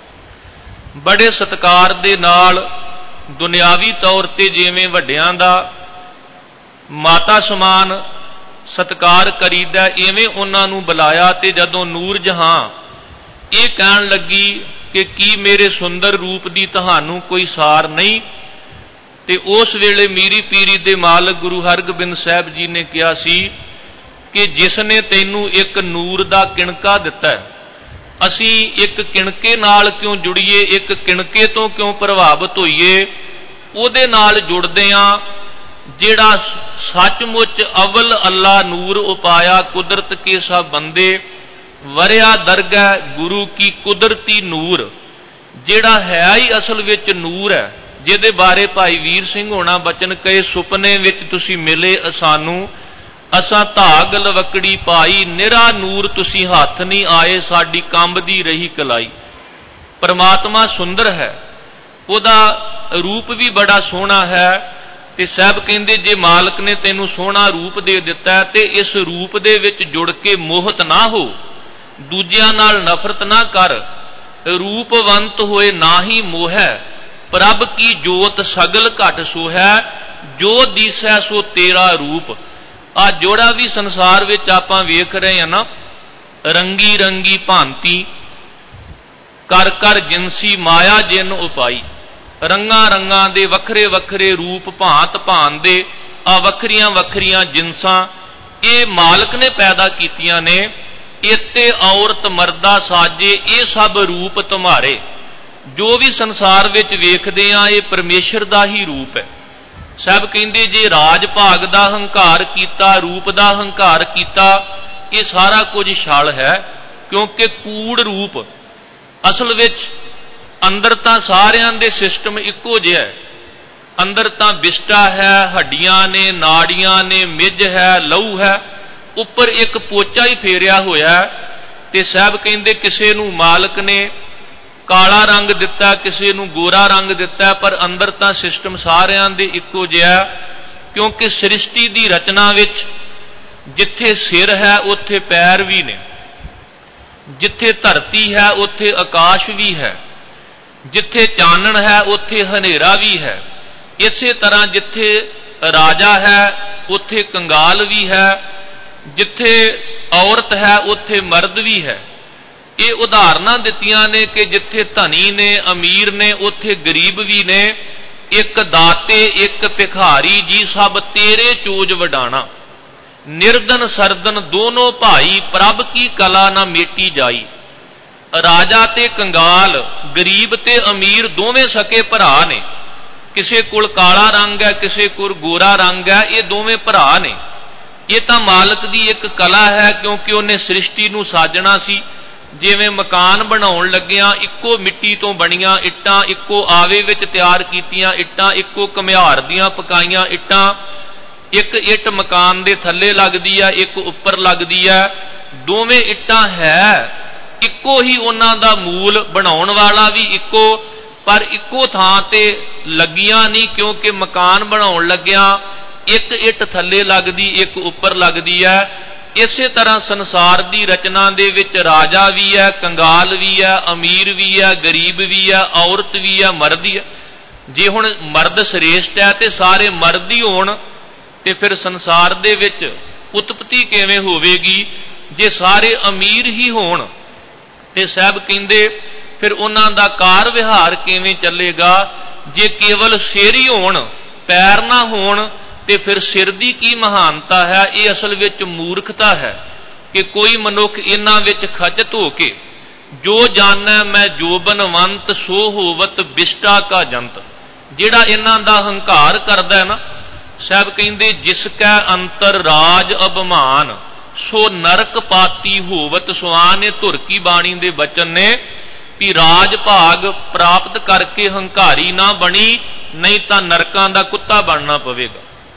ਬੜੇ ਸਤਿਕਾਰ ਦੇ ਨਾਲ ਦੁਨਿਆਵੀ ਤੌਰ ਤੇ ਜਿਵੇਂ ਵੱਡਿਆਂ ਦਾ ਮਾਤਾ ਸਮਾਨ ਸਤਿਕਾਰ ਕਰੀਦਾ, ਇਵੇਂ ਉਹਨਾਂ ਨੂੰ ਬੁਲਾਇਆ। ਤੇ ਜਦੋਂ ਨੂਰ ਜਹਾਂ ਇਹ ਕਹਿਣ ਲੱਗੀ ਕਿ ਕੀ ਮੇਰੇ ਸੁੰਦਰ ਰੂਪ ਦੀ ਤੁਹਾਨੂੰ ਕੋਈ ਸਾਰ ਨਹੀਂ, ਤੇ ਉਸ ਵੇਲੇ ਮੀਰੀ ਪੀਰੀ ਦੇ ਮਾਲਕ ਗੁਰੂ ਹਰਗੋਬਿੰਦ ਸਾਹਿਬ ਜੀ ਨੇ ਕਿਹਾ ਸੀ ਕਿ ਜਿਸ ਨੇ ਤੈਨੂੰ ਇੱਕ ਨੂਰ ਦਾ ਕਿਣਕਾ ਦਿੱਤਾ, ਅਸੀਂ ਇੱਕ ਕਿਣਕੇ ਨਾਲ ਕਿਉਂ ਜੁੜੀਏ, ਇੱਕ ਕਿਣਕੇ ਤੋਂ ਕਿਉਂ ਪ੍ਰਭਾਵਿਤ ਹੋਈਏ। ਉਹਦੇ ਨਾਲ ਜੁੜਦੇ ਹਾਂ ਜਿਹੜਾ ਸੱਚਮੁੱਚ ਅਵਲ ਅੱਲਾ ਨੂਰ ਉਪਾਇਆ ਕੁਦਰਤ ਕੇ ਸਭ ਬੰਦੇ, ਵਰਿਆ ਦਰਗਹਿ ਗੁਰੂ ਕੀ ਕੁਦਰਤੀ ਨੂਰ। ਜਿਹੜਾ ਹੈ ਹੀ ਅਸਲ ਵਿੱਚ ਨੂਰ ਹੈ, ਜਿਹਦੇ ਬਾਰੇ ਭਾਈ ਵੀਰ ਸਿੰਘ ਹੋਣਾ ਬਚਨ ਕਹੇ, ਸੁਪਨੇ ਵਿੱਚ ਤੁਸੀਂ ਮਿਲੇ ਸਾਨੂੰ, ਅਸਾਂ ਧਾਗ ਲਵਕੜੀ ਪਾਈ, ਨਿਰਾ ਨੂਰ ਤੁਸੀਂ ਹੱਥ ਨਹੀਂ ਆਏ, ਸਾਡੀ ਕੰਬਦੀ ਰਹੀ ਕਲਾਈ। ਪਰਮਾਤਮਾ ਸੁੰਦਰ ਹੈ, ਉਹਦਾ ਰੂਪ ਵੀ ਬੜਾ ਸੋਹਣਾ ਹੈ। ਤੇ ਸਾਹਿਬ ਕਹਿੰਦੇ ਜੇ ਮਾਲਕ ਨੇ ਤੈਨੂੰ ਸੋਹਣਾ ਰੂਪ ਦੇ ਦਿੱਤਾ ਤੇ ਇਸ ਰੂਪ ਦੇ ਵਿੱਚ ਜੁੜ ਕੇ ਮੋਹਿਤ ਨਾ ਹੋ, ਦੂਜਿਆਂ ਨਾਲ ਨਫ਼ਰਤ ਨਾ ਕਰ। ਰੂਪਵੰਤ ਹੋਏ ਨਾ ਹੀ ਮੋਹੈ, ਪ੍ਰਭ ਕੀ ਜੋਤ ਸਗਲ ਘਟ ਸੋਹੈ, ਜੋ ਦੀਸੈ ਸੋ ਤੇਰਾ ਰੂਪ। ਆ ਜੋੜਾ ਵੀ ਸੰਸਾਰ ਵਿੱਚ ਆਪਾਂ ਵੇਖ ਰਹੇ ਹਾਂ ਨਾ, ਰੰਗੀ ਰੰਗੀ ਭਾਂਤੀ ਕਰ ਕਰ ਜਿਨਸੀ ਮਾਇਆ ਜਿਨ ਉਪਾਈ। ਰੰਗਾਂ ਰੰਗਾਂ ਦੇ ਵੱਖਰੇ ਵੱਖਰੇ ਰੂਪ, ਭਾਂਤ ਭਾਂਤ ਦੇ ਆ ਵੱਖਰੀਆਂ ਵੱਖਰੀਆਂ ਜਿਨਸਾਂ ਇਹ ਮਾਲਕ ਨੇ ਪੈਦਾ ਕੀਤੀਆਂ ਨੇ। ਇਤੇ ਔਰਤ ਮਰਦਾ ਸਾਜੇ, ਇਹ ਸਭ ਰੂਪ ਤੁਮਾਰੇ। ਜੋ ਵੀ ਸੰਸਾਰ ਵਿੱਚ ਵੇਖਦੇ ਆ ਇਹ ਪਰਮੇਸ਼ਰ ਦਾ ਹੀ ਰੂਪ ਹੈ। ਸਾਹਿਬ ਕਹਿੰਦੇ ਜੇ ਰਾਜ ਭਾਗ ਦਾ ਹੰਕਾਰ ਕੀਤਾ, ਰੂਪ ਦਾ ਹੰਕਾਰ ਕੀਤਾ, ਇਹ ਸਾਰਾ ਕੁਝ ਛਲ ਹੈ, ਕਿਉਂਕਿ ਕੂੜ ਰੂਪ। ਅਸਲ ਵਿੱਚ ਅੰਦਰ ਤਾਂ ਸਾਰਿਆਂ ਦੇ ਸਿਸਟਮ ਇੱਕੋ ਜਿਹਾ ਹੈ। ਅੰਦਰ ਤਾਂ ਬਿਸ਼ਟਾ ਹੈ, ਹੱਡੀਆਂ ਨੇ, ਨਾੜੀਆਂ ਨੇ, ਮਿੱਝ ਹੈ, ਲਹੂ ਹੈ, ਉੱਪਰ ਇੱਕ ਪੋਚਾ ਹੀ ਫੇਰਿਆ ਹੋਇਆ। ਤੇ ਸਾਹਿਬ ਕਹਿੰਦੇ ਕਿਸੇ ਨੂੰ ਮਾਲਕ ਨੇ ਕਾਲਾ ਰੰਗ ਦਿੱਤਾ, ਕਿਸੇ ਨੂੰ ਗੋਰਾ ਰੰਗ ਦਿੱਤਾ, ਪਰ ਅੰਦਰ ਤਾਂ ਸਿਸਟਮ ਸਾਰਿਆਂ ਦੇ ਇੱਕੋ ਜਿਹਾ, ਕਿਉਂਕਿ ਸ੍ਰਿਸ਼ਟੀ ਦੀ ਰਚਨਾ ਵਿੱਚ ਜਿੱਥੇ ਸਿਰ ਹੈ ਉੱਥੇ ਪੈਰ ਵੀ ਨੇ, ਜਿੱਥੇ ਧਰਤੀ ਹੈ ਉੱਥੇ ਆਕਾਸ਼ ਵੀ ਹੈ, ਜਿੱਥੇ ਚਾਨਣ ਹੈ ਉੱਥੇ ਹਨੇਰਾ ਵੀ ਹੈ। ਇਸੇ ਤਰ੍ਹਾਂ ਜਿੱਥੇ ਰਾਜਾ ਹੈ ਉੱਥੇ ਕੰਗਾਲ ਵੀ ਹੈ, ਜਿੱਥੇ ਔਰਤ ਹੈ ਉੱਥੇ ਮਰਦ ਵੀ ਹੈ। ਇਹ ਉਦਾਹਰਨਾਂ ਦਿੱਤੀਆਂ ਨੇ ਕਿ ਜਿੱਥੇ ਧਨੀ ਨੇ, ਅਮੀਰ ਨੇ, ਉੱਥੇ ਗਰੀਬ ਵੀ ਨੇ। ਇੱਕ ਦਾਤੇ ਇੱਕ ਭਿਖਾਰੀ ਜੀ ਸਭ ਤੇਰੇ ਚੋਜ ਵਡਾਣਾ, ਨਿਰਦਨ ਸਰਦਨ ਦੋਨੋਂ ਭਾਈ, ਪ੍ਰਭ ਕੀ ਕਲਾ ਨਾ ਮੇਟੀ ਜਾਈ। ਰਾਜਾ ਤੇ ਕੰਗਾਲ, ਗਰੀਬ ਤੇ ਅਮੀਰ ਦੋਵੇਂ ਸਕੇ ਭਰਾ ਨੇ। ਕਿਸੇ ਕੋਲ ਕਾਲਾ ਰੰਗ ਹੈ, ਕਿਸੇ ਕੋਲ ਗੋਰਾ ਰੰਗ ਹੈ, ਇਹ ਦੋਵੇਂ ਭਰਾ ਨੇ। ਇਹ ਤਾਂ ਮਾਲਕ ਦੀ ਇੱਕ ਕਲਾ ਹੈ, ਕਿਉਂਕਿ ਉਹਨੇ ਸ੍ਰਿਸ਼ਟੀ ਨੂੰ ਸਾਜਣਾ ਸੀ। ਜਿਵੇਂ ਮਕਾਨ ਬਣਾਉਣ ਲੱਗਿਆਂ ਇੱਕੋ ਮਿੱਟੀ ਤੋਂ ਬਣੀਆਂ ਇੱਟਾਂ, ਇੱਕੋ ਆਵੇ ਵਿੱਚ ਤਿਆਰ ਕੀਤੀਆਂ ਇੱਟਾਂ, ਇੱਕੋ ਘੁਮਿਆਰ ਦੀਆਂ ਪਕਾਈਆਂ ਇੱਟਾਂ, ਇੱਕ ਇੱਟ ਮਕਾਨ ਦੇ ਥੱਲੇ ਲੱਗਦੀ ਹੈ, ਇੱਕ ਉੱਪਰ ਲੱਗਦੀ ਹੈ। ਦੋਵੇਂ ਇੱਟਾਂ ਹੈ ਇੱਕੋ ਹੀ, ਉਹਨਾਂ ਦਾ ਮੂਲ ਬਣਾਉਣ ਵਾਲਾ ਵੀ ਇੱਕੋ, ਪਰ ਇੱਕੋ ਥਾਂ ਤੇ ਲੱਗੀਆਂ ਨਹੀਂ, ਕਿਉਂਕਿ ਮਕਾਨ ਬਣਾਉਣ ਲੱਗਿਆਂ ਇੱਕ ਇੱਟ ਥੱਲੇ ਲੱਗਦੀ, ਇੱਕ ਉੱਪਰ ਲੱਗਦੀ ਹੈ। ਇਸੇ ਤਰ੍ਹਾਂ ਸੰਸਾਰ ਦੀ ਰਚਨਾ ਦੇ ਵਿੱਚ ਰਾਜਾ ਵੀ ਹੈ, ਕੰਗਾਲ ਵੀ ਹੈ, ਅਮੀਰ ਵੀ ਹੈ, ਗਰੀਬ ਵੀ ਹੈ, ਔਰਤ ਵੀ ਹੈ, ਮਰਦ ਵੀ ਹੈ। ਜੇ ਹੁਣ ਮਰਦ ਸ੍ਰੇਸ਼ਟ ਹੈ ਤੇ ਸਾਰੇ ਮਰਦ ਹੀ ਹੋਣ ਤੇ ਫਿਰ ਸੰਸਾਰ ਦੇ ਵਿੱਚ ਉਤਪਤੀ ਕਿਵੇਂ ਹੋਵੇਗੀ? ਜੇ ਸਾਰੇ ਅਮੀਰ ਹੀ ਹੋਣ ਤੇ ਸਾਹਿਬ ਕਹਿੰਦੇ ਫਿਰ ਉਹਨਾਂ ਦਾ ਕਾਰ ਵਿਹਾਰ ਕਿਵੇਂ ਚੱਲੇਗਾ? ਜੇ ਕੇਵਲ ਸਿਰ ਹੀ ਹੋਣ, ਪੈਰ ਨਾ ਹੋਣ ਤੇ ਫਿਰ ਸਿਰ ਦੀ ਕੀ ਮਹਾਨਤਾ ਹੈ? ਇਹ ਅਸਲ ਵਿੱਚ ਮੂਰਖਤਾ ਹੈ ਕਿ ਕੋਈ ਮਨੁੱਖ ਇਹਨਾਂ ਵਿੱਚ ਖਚਿਤ ਹੋ ਕੇ ਜੋ ਜਾਣੈ ਮੈਂ ਜੋਬਨਵੰਤ ਸੋ ਹੋਵਤ ਬਿਸ਼ਟਾ ਕਾ ਜੰਤ, ਜਿਹੜਾ ਇਹਨਾਂ ਦਾ ਹੰਕਾਰ ਕਰਦਾ ਹੈ ਨਾ, ਸਾਹਿਬ ਕਹਿੰਦੇ ਜਿਸ ਕੈ ਅੰਤਰ ਰਾਜ ਅਭਿਮਾਨ ਸੋ ਨਰਕ ਪਾਤੀ ਹੋਵਤ ਸੁਆਨ। ਇਹ ਧੁਰ ਕੀ ਬਾਣੀ ਦੇ ਬਚਨ ਨੇ ਵੀ ਰਾਜ ਭਾਗ ਪ੍ਰਾਪਤ ਕਰਕੇ ਹੰਕਾਰੀ ਨਾ ਬਣੀ, ਨਹੀਂ ਤਾਂ ਨਰਕਾਂ ਦਾ ਕੁੱਤਾ ਬਣਨਾ ਪਵੇਗਾ।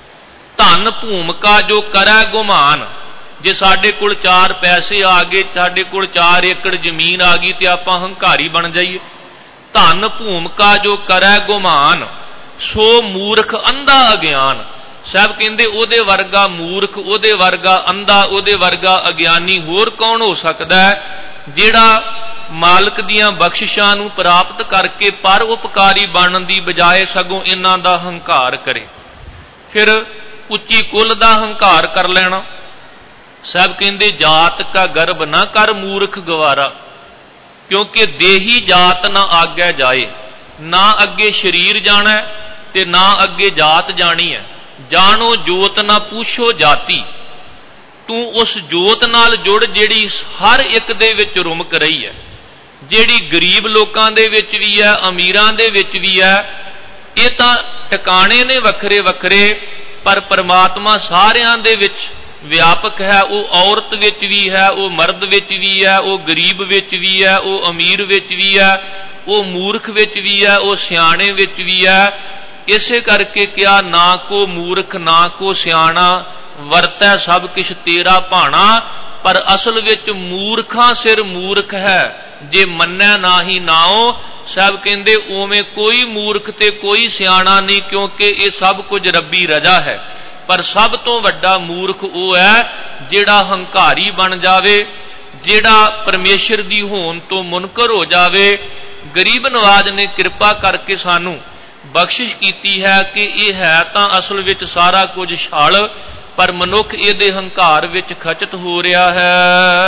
ਧਨ ਭੂਮਿਕਾ ਜੋ ਕਰੈ ਗੁਮਾਨ, ਜੇ ਸਾਡੇ ਕੋਲ ਚਾਰ ਪੈਸੇ ਆ ਗਏ, ਸਾਡੇ ਕੋਲ ਚਾਰ ਏਕੜ ਜ਼ਮੀਨ ਆ ਗਈ ਤੇ ਆਪਾਂ ਹੰਕਾਰੀ ਬਣ ਜਾਈਏ। ਧਨ ਭੂਮਿਕਾ ਜੋ ਕਰੈ ਗੁਮਾਨ ਸੋ ਮੂਰਖ ਅੰਧਾ ਅਗਿਆਨ। ਸਾਹਿਬ ਕਹਿੰਦੇ ਉਹਦੇ ਵਰਗਾ ਮੂਰਖ, ਉਹਦੇ ਵਰਗਾ ਅੰਧਾ, ਉਹਦੇ ਵਰਗਾ ਅਗਿਆਨੀ ਹੋਰ ਕੌਣ ਹੋ ਸਕਦਾ ਹੈ, ਜਿਹੜਾ ਮਾਲਕ ਦੀਆਂ ਬਖਸ਼ਿਸ਼ਾਂ ਨੂੰ ਪ੍ਰਾਪਤ ਕਰਕੇ ਪਰ ਉਪਕਾਰੀ ਬਣਨ ਦੀ ਬਜਾਏ ਸਗੋਂ ਇਹਨਾਂ ਦਾ ਹੰਕਾਰ ਕਰੇ। ਫਿਰ ਉੱਚੀ ਕੁੱਲ ਦਾ ਹੰਕਾਰ ਕਰ ਲੈਣਾ। ਸਾਹਿਬ ਕਹਿੰਦੇ ਜਾਤ ਕਾ ਗਰਬ ਨਾ ਕਰ ਮੂਰਖ ਗਵਾਰਾ, ਕਿਉਂਕਿ ਦੇਹੀ ਜਾਤ ਨਾ ਆਗੇ ਜਾਏ। ਨਾ ਅੱਗੇ ਸਰੀਰ ਜਾਣਾ ਤੇ ਨਾ ਅੱਗੇ ਜਾਤ ਜਾਣੀ ਹੈ। ਜਾਣੋ ਜੋਤ ਨਾ ਪੁੱਛੋ ਜਾਤੀ, ਤੂੰ ਉਸ ਜੋਤ ਨਾਲ ਜੁੜ ਜਿਹੜੀ ਹਰ ਇੱਕ ਦੇ ਵਿੱਚ ਰੁਮਕ ਰਹੀ ਹੈ, ਜਿਹੜੀ ਗਰੀਬ ਲੋਕਾਂ ਦੇ ਵਿੱਚ ਵੀ ਹੈ, ਅਮੀਰਾਂ ਦੇ ਵਿੱਚ ਵੀ ਹੈ। ਇਹ ਤਾਂ ਟਿਕਾਣੇ ਨੇ ਵੱਖਰੇ ਵੱਖਰੇ, ਪਰ ਪਰਮਾਤਮਾ ਸਾਰਿਆਂ ਦੇ ਵਿੱਚ ਵਿਆਪਕ ਹੈ। ਉਹ ਔਰਤ ਵਿੱਚ ਵੀ ਹੈ, ਉਹ ਮਰਦ ਵਿੱਚ ਵੀ ਹੈ, ਉਹ ਗਰੀਬ ਵਿੱਚ ਵੀ ਹੈ, ਉਹ ਅਮੀਰ ਵਿੱਚ ਵੀ ਹੈ, ਉਹ ਮੂਰਖ ਵਿੱਚ ਵੀ ਹੈ, ਉਹ ਸਿਆਣੇ ਵਿੱਚ ਵੀ ਹੈ। ਇਸੇ ਕਰਕੇ ਕਿਹਾ ਨਾ ਕੋ ਮੂਰਖ ਨਾ ਕੋ ਸਿਆਣਾ, ਵਰਤੈ ਸਭ ਕਿਛ ਤੇਰਾ ਭਾਣਾ। ਪਰ ਅਸਲ ਵਿੱਚ ਮੂਰਖਾਂ ਸਿਰ ਮੂਰਖ ਹੈ, ਜੇ ਮੰਨੈ ਨਾਹੀ ਨਾਉ। ਸਾਹਿਬ ਕਹਿੰਦੇ ਉਵੇਂ ਕੋਈ ਮੂਰਖ ਤੇ ਕੋਈ ਸਿਆਣਾ ਨਹੀਂ, ਕਿਉਂਕਿ ਇਹ ਸਭ ਕੁਝ ਰੱਬੀ ਰਜਾ ਹੈ। ਪਰ ਸਭ ਤੋਂ ਵੱਡਾ ਮੂਰਖ ਉਹ ਹੈ ਜਿਹੜਾ ਹੰਕਾਰੀ ਬਣ ਜਾਵੇ, ਜਿਹੜਾ ਪਰਮੇਸ਼ਰ ਦੀ ਹੋਣ ਤੋਂ ਮੁਨਕਰ ਹੋ ਜਾਵੇ। ਗਰੀਬ ਨਵਾਜ ਨੇ ਕਿਰਪਾ ਕਰਕੇ ਸਾਨੂੰ ਬਖਸ਼ਿਸ਼ ਕੀਤੀ ਹੈ ਕਿ ਇਹ ਹੈ ਤਾਂ ਅਸਲ ਵਿੱਚ ਸਾਰਾ ਕੁਝ ਛਲ, ਪਰ ਮਨੁੱਖ ਇਹਦੇ ਹੰਕਾਰ ਵਿੱਚ ਖਚਿਤ ਹੋ ਰਿਹਾ ਹੈ।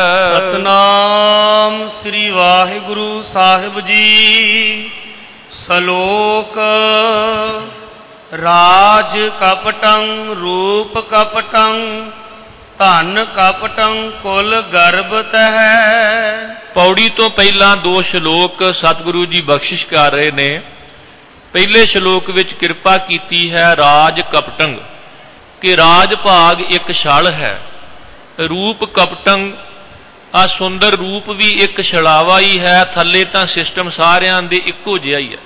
ਸਤਨਾਮ ਸ੍ਰੀ ਵਾਹਿਗੁਰੂ ਸਾਹਿਬ ਜੀ। ਸ਼ਲੋਕ ਰਾਜ ਕਪਟੰ ਰੂਪ ਕਪਟੰ ਧਨ ਕਪਟੰ ਕੁਲ ਗਰਭ ਤਹਿ। ਪੌੜੀ ਤੋਂ ਪਹਿਲਾਂ ਦੋ ਸ਼ਲੋਕ ਸਤਿਗੁਰੂ ਜੀ ਬਖਸ਼ਿਸ਼ ਕਰ ਰਹੇ ਨੇ। ਪਹਿਲੇ ਸ਼ਲੋਕ ਵਿੱਚ ਕਿਰਪਾ ਕੀਤੀ ਹੈ ਰਾਜ ਕਪਟੰਗ, ਕਿ ਰਾਜ ਭਾਗ ਇੱਕ ਛਲ ਹੈ। ਰੂਪ ਕਪਟੰਗ, ਆ ਸੁੰਦਰ ਰੂਪ ਵੀ ਇੱਕ ਛਲਾਵਾ ਹੀ ਹੈ। ਥੱਲੇ ਤਾਂ ਸਿਸਟਮ ਸਾਰਿਆਂ ਦੇ ਇੱਕੋ ਜਿਹਾ ਹੀ ਹੈ।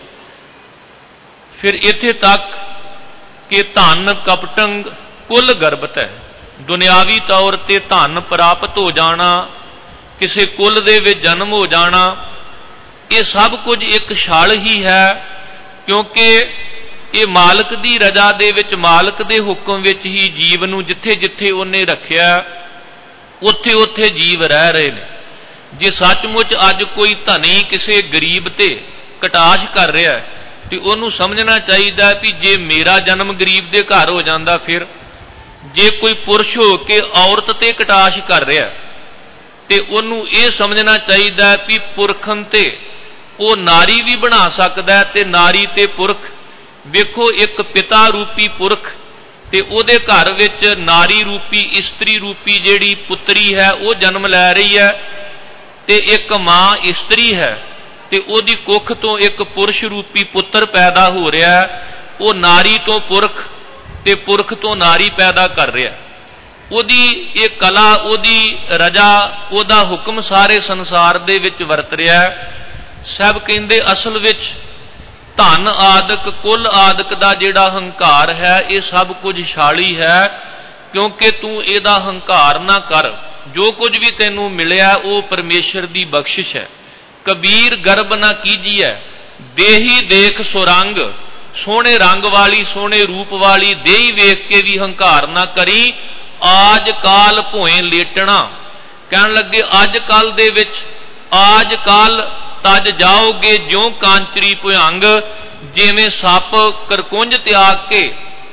ਫਿਰ ਇੱਥੇ ਤੱਕ ਕਿ ਧਨ ਕਪਟੰਗ ਕੁਲ ਗਰਭਤ ਹੈ, ਦੁਨਿਆਵੀ ਤੌਰ ਤੇ ਧਨ ਪ੍ਰਾਪਤ ਹੋ ਜਾਣਾ, ਕਿਸੇ ਕੁਲ ਦੇ ਵਿੱਚ ਜਨਮ ਹੋ ਜਾਣਾ, ਇਹ ਸਭ ਕੁਝ ਇੱਕ ਛਲ ਹੀ ਹੈ। ਕਿਉਂਕਿ ਇਹ ਮਾਲਕ ਦੀ ਰਜ਼ਾ ਦੇ ਵਿੱਚ, ਮਾਲਕ ਦੇ ਹੁਕਮ ਵਿੱਚ ਹੀ ਜੀਵ ਨੂੰ ਜਿੱਥੇ ਜਿੱਥੇ ਉਹਨੇ ਰੱਖਿਆ ਉੱਥੇ ਉੱਥੇ ਜੀਵ ਰਹਿ ਰਹੇ ਨੇ। ਜੇ ਸੱਚਮੁੱਚ ਅੱਜ ਕੋਈ ਧਨੀ ਕਿਸੇ ਗਰੀਬ ਤੇ ਕਟਾਸ਼ ਕਰ ਰਿਹਾ ਤੇ ਉਹਨੂੰ ਸਮਝਣਾ ਚਾਹੀਦਾ ਵੀ ਜੇ ਮੇਰਾ ਜਨਮ ਗਰੀਬ ਦੇ ਘਰ ਹੋ ਜਾਂਦਾ, ਫਿਰ ਜੇ ਕੋਈ ਪੁਰਸ਼ ਹੋ ਕੇ ਔਰਤ ਤੇ ਕਟਾਸ਼ ਕਰ ਰਿਹਾ ਤੇ ਉਹਨੂੰ ਇਹ ਸਮਝਣਾ ਚਾਹੀਦਾ ਵੀ ਪੁਰਖਨ ਤੇ ਉਹ ਨਾਰੀ ਵੀ ਬਣਾ ਸਕਦਾ ਹੈ ਤੇ ਨਾਰੀ ਤੇ ਪੁਰਖ। ਵੇਖੋ ਇੱਕ ਪਿਤਾ ਰੂਪੀ ਪੁਰਖ ਤੇ ਉਹਦੇ ਘਰ ਵਿੱਚ ਨਾਰੀ ਰੂਪੀ ਇਸਤਰੀ ਰੂਪੀ ਜਿਹੜੀ ਪੁੱਤਰੀ ਹੈ ਉਹ ਜਨਮ ਲੈ ਰਹੀ ਹੈ, ਤੇ ਇੱਕ ਮਾਂ ਇਸਤਰੀ ਹੈ ਤੇ ਉਹਦੀ ਕੁੱਖ ਤੋਂ ਇੱਕ ਪੁਰਸ਼ ਰੂਪੀ ਪੁੱਤਰ ਪੈਦਾ ਹੋ ਰਿਹਾ ਹੈ। ਉਹ ਨਾਰੀ ਤੋਂ ਪੁਰਖ ਤੇ ਪੁਰਖ ਤੋਂ ਨਾਰੀ ਪੈਦਾ ਕਰ ਰਿਹਾ। ਉਹਦੀ ਇਹ ਕਲਾ, ਉਹਦੀ ਰਜਾ, ਉਹਦਾ ਹੁਕਮ ਸਾਰੇ ਸੰਸਾਰ ਦੇ ਵਿੱਚ ਵਰਤ ਰਿਹਾ ਹੈ। ਸਾਹਿਬ ਕਹਿੰਦੇ ਅਸਲ ਵਿੱਚ ਧਨ ਆਦਿਕ ਕੁੱਲ ਆਦਿਕ ਦਾ ਜਿਹੜਾ ਹੰਕਾਰ ਹੈ ਇਹ ਸਭ ਕੁਝ ਛਾਲੀ ਹੈ। ਕਿਉਂਕਿ ਤੂੰ ਇਹਦਾ ਹੰਕਾਰ ਨਾ ਕਰ। ਜੋ ਕੁਝ ਵੀ ਤੈਨੂੰ ਮਿਲਿਆ ਉਹ ਪਰਮੇਸ਼ਰ ਦੀ ਬਖਸ਼ਿਸ਼ ਹੈ। ਕਬੀਰ ਗਰਬ ਨਾ ਕੀਜੀਐ ਦੇਹੀ ਦੇਖ ਸੁਰੰਗ सोहने रंग वाली सोहने रूप वाली देही वेख के भी हंकार ना करी। आज काल भोए लेटना, कहन लगे अज कल दे विच आज काल तज जाओगे ज्यों कांचरी भुयंग, जिवें सप करकुंज त्याग के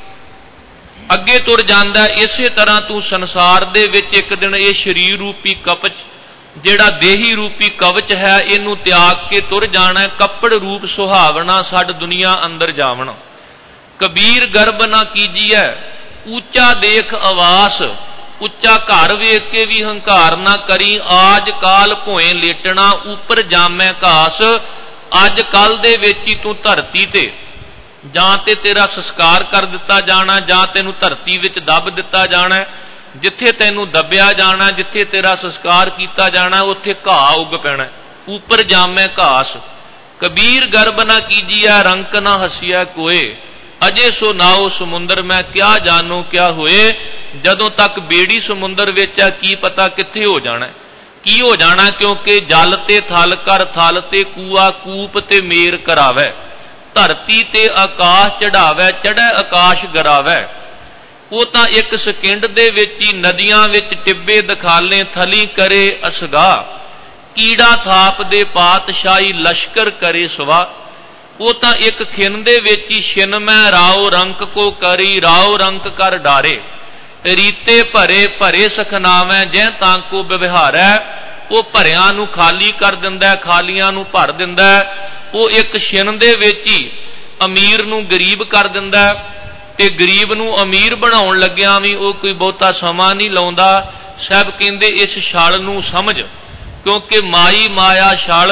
अगे तुर जांदा, इसे तरह तू संसार दे विच एक दिन ये शरीर रूपी कपच जिहड़ा देही रूपी कवच है इनू त्याग के तुर जाना। कपड़ रूप सुहावना साड दुनिया अंदर जावना। कबीर गर्भ ना कीजिए ऊंचा देख आवास, उच्चा घर वेख के भी हंकार ना करी। आज काल भोए लेटना उपर जामै घास, अज कल दे विच ही तू धरती ते जां ते तेरा संस्कार कर दिता जाना, जां तैनू धरती विच दब दिता जाना। जिथे तैनू दबिया जाना, जिथे तेरा संस्कार किया जाना, उत्थे घाह उग पैना। उपर जामै घास। कबीर गर्भ ना कीजिया रंक ना हसिया कोए, अजे सो नाओ समुंदर मैं क्या जानो क्या होए। जदों तक बेड़ी समुंदर विच है की पता किथे हो जाना की हो जाना, क्योंकि जल ते थल कर थल ते कूआ कूप ते मेर करावै। धरती ते आकाश चढ़ावै चढ़ै आकाश गरावै। वो तां एक सकिंड दे विच ही नदियां विच टिब्बे दखाले थली करे असगा। कीड़ा थाप दे पातशाही लश्कर करे सवा। वो तां एक खिन दे विच ही छिन मैं राव रंक को करी राव रंक कर डारे। रीते भरे भरे सखनावै जै तां को व्यवहारै। वो भरियां नू खाली कर दिंदा, खालियां नू भर दिंदा। वो एक छिन दे विच ही अमीर नू गरीब कर दिंदा ते गरीब नू अमीर बनाउण लग्गिया भी वो कोई बहुता समा नहीं लाउंदा। सब कहंदे इस छल नू समझ, क्योंकि माई माया छल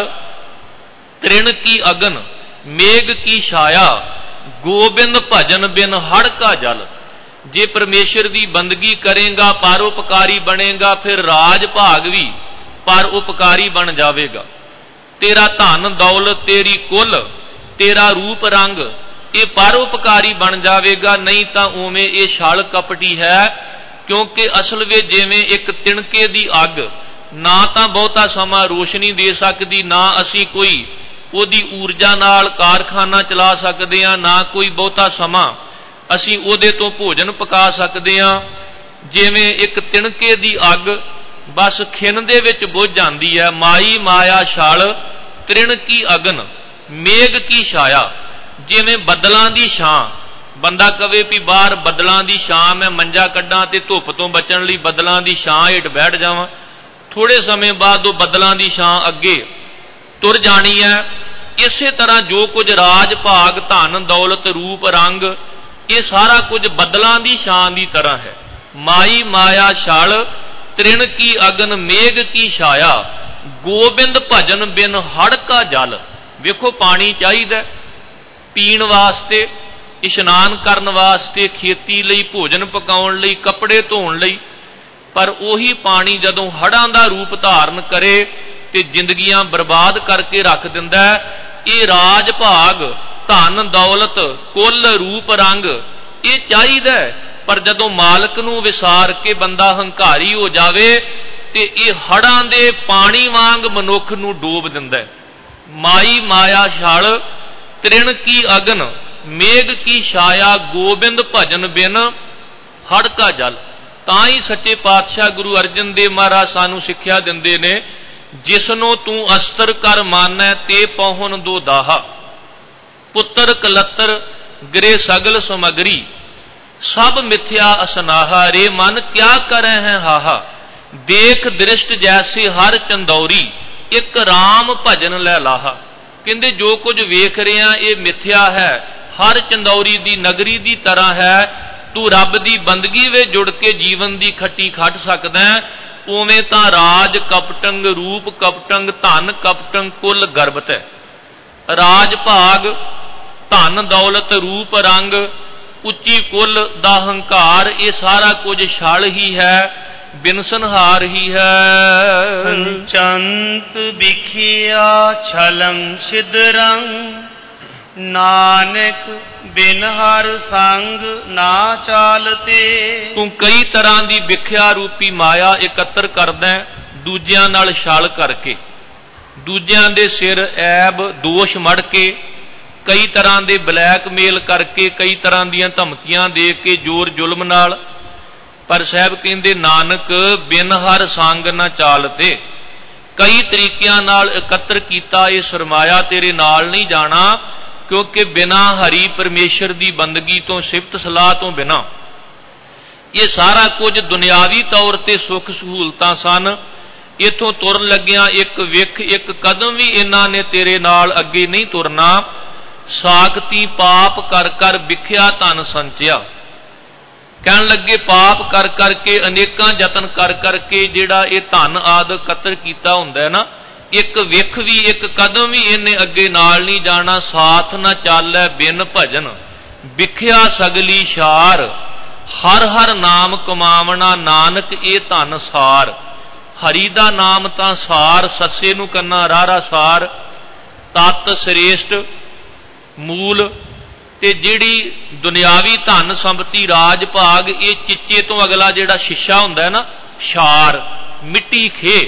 तृण की अगन मेघ की छाया, गोबिंद भजन बिन हड़ का जल। जे परमेश्वर की बंदगी करेगा परोपकारी बनेगा, फिर राज भाग भी परोपकारी बन जाएगा। तेरा धन दौलत तेरी कुल तेरा रूप रंग ये परोपकारी बन जाएगा, नहीं तो उवें ये छल कपटी है। क्योंकि असल में जिवें एक तिणके की अग ना तो बहुता समा रोशनी दे सकती, ना असी कोई ओदी ऊर्जा नाल कारखाना चला सकते हैं, ना कोई बहुता समा असी ओदे तो भोजन पका सकते हैं। जिवें एक तिणके की अग बस खिन दे विच बुझ जाती है। माई माया छल तृण की अगन मेघ की छाया, जिवें बदलों की छां। बंदा कवे भी बाहर बदलों की छां मैं मंजा कड्डां ते धुप तो बचण लई बदलों की छां हेठ बैठ जावां, थोड़े समय बाद वो बदलों की छां अगे तुर जानी है। इसे तरह जो कुछ राज भाग धन दौलत रूप रंग ये सारा कुछ बदलों की छां की तरह है। माई माया छल तृण की अगन मेघ की छाया, गोबिंद भजन बिन हड़ का जल। वेखो पानी चाहिए पीण वास्ते, इशनान करन वास्ते, खेती लई भोजन पकाउण लई, कपड़े धोण लई, पर उही पानी जदों हड़ां दा रूप धारण करे ते जिंदगियां बर्बाद करके रख दिंदा है। ये राज भाग धन दौलत कुल रूप रंग ये चाहिए, पर जदों मालक नूं विसार के बंदा हंकारी हो जावे ते ये हड़ां दे पानी वांग मनुख नूं डोब दिंदा है। माई माया छल तृण की अगन मेघ की छाया, गोबिंद भजन बिन हड़ का जल। तां ही सच्चे पातशाह गुरु अर्जन देव महाराज सानू सिक्ख्या दिंदे ने, जिसनों तू अस्तर कर मानै ते पहुन दो दाहा। पुत्र कलत्र गिरे सगल समगरी, सब मिथ्या असनाहा। रे मन क्या करे हैं हाहा, देख दृष्ट जैसे हर चंदौरी, एक राम भजन लै लाहा। कहंदे जो कुछ वेख रहे हैं ये मिथ्या है, हर चंदौरी दी नगरी दी तरह है। तू रब दी बंदगी वे जुड़ के जीवन दी खट्टी खट सकदा है। उवें तां राज कपटंग रूप कपटंग धन कपटंग कुल गर्भत है। राज भाग धन दौलत रूप रंग उच्ची कुल दा हंकार ये सारा कुछ छल ही है, बिनसनहार ही है। चंत बिखिया छलं छिद्रं, नानक बिन हर संग ना चालते। तू कई तरह की विख्या रूपी माया एकत्र करदा है, दूजियां नाल छल करके, दूजियां दे सिर ऐब दोष मड़ के कई तरह के ब्लैकमेल करके, कई तरह दीयां धमकियां दे के, जोर जुल्म नाल। पर साहब कहंदे नानक बिन हर संग ना चालते, कई तरीकों नाल एकत्र कीता ये सरमाया तेरे नाल नहीं जाना, क्योंकि बिना हरि परमेश्वर की बंदगी तो, सिफत सलाह तो बिना ये सारा कुछ दुनियावी तौर पर सुख सहूलतां सन। इथों तुर लग्या एक विख एक कदम भी इन्हां ने तेरे नाल अगे नहीं तुरना। साकती पाप कर कर विख्या धन संचिया, कहन लगे पाप कर करके अनेकां यतन कर करके जिहड़ा ये धन आदि इकत्र कीता हुंदा है ना, एक विख भी एक कदम भी इन्हें अगे नाल नहीं जाना। साथ ना चालै बिन भजन विख्या सगली शार, हर हर नाम कमावना नानक ये धन सार। हरि दा नाम तां सार, सस्से नूं कन्ना रारा सार। तत् श्रेष्ठ मूल ते जिहड़ी दुनियावी धन संपत्ति राज भाग, ये चिच्चे तो अगला जिहड़ा शिशा हुंदा है ना, शार मिट्टी खे।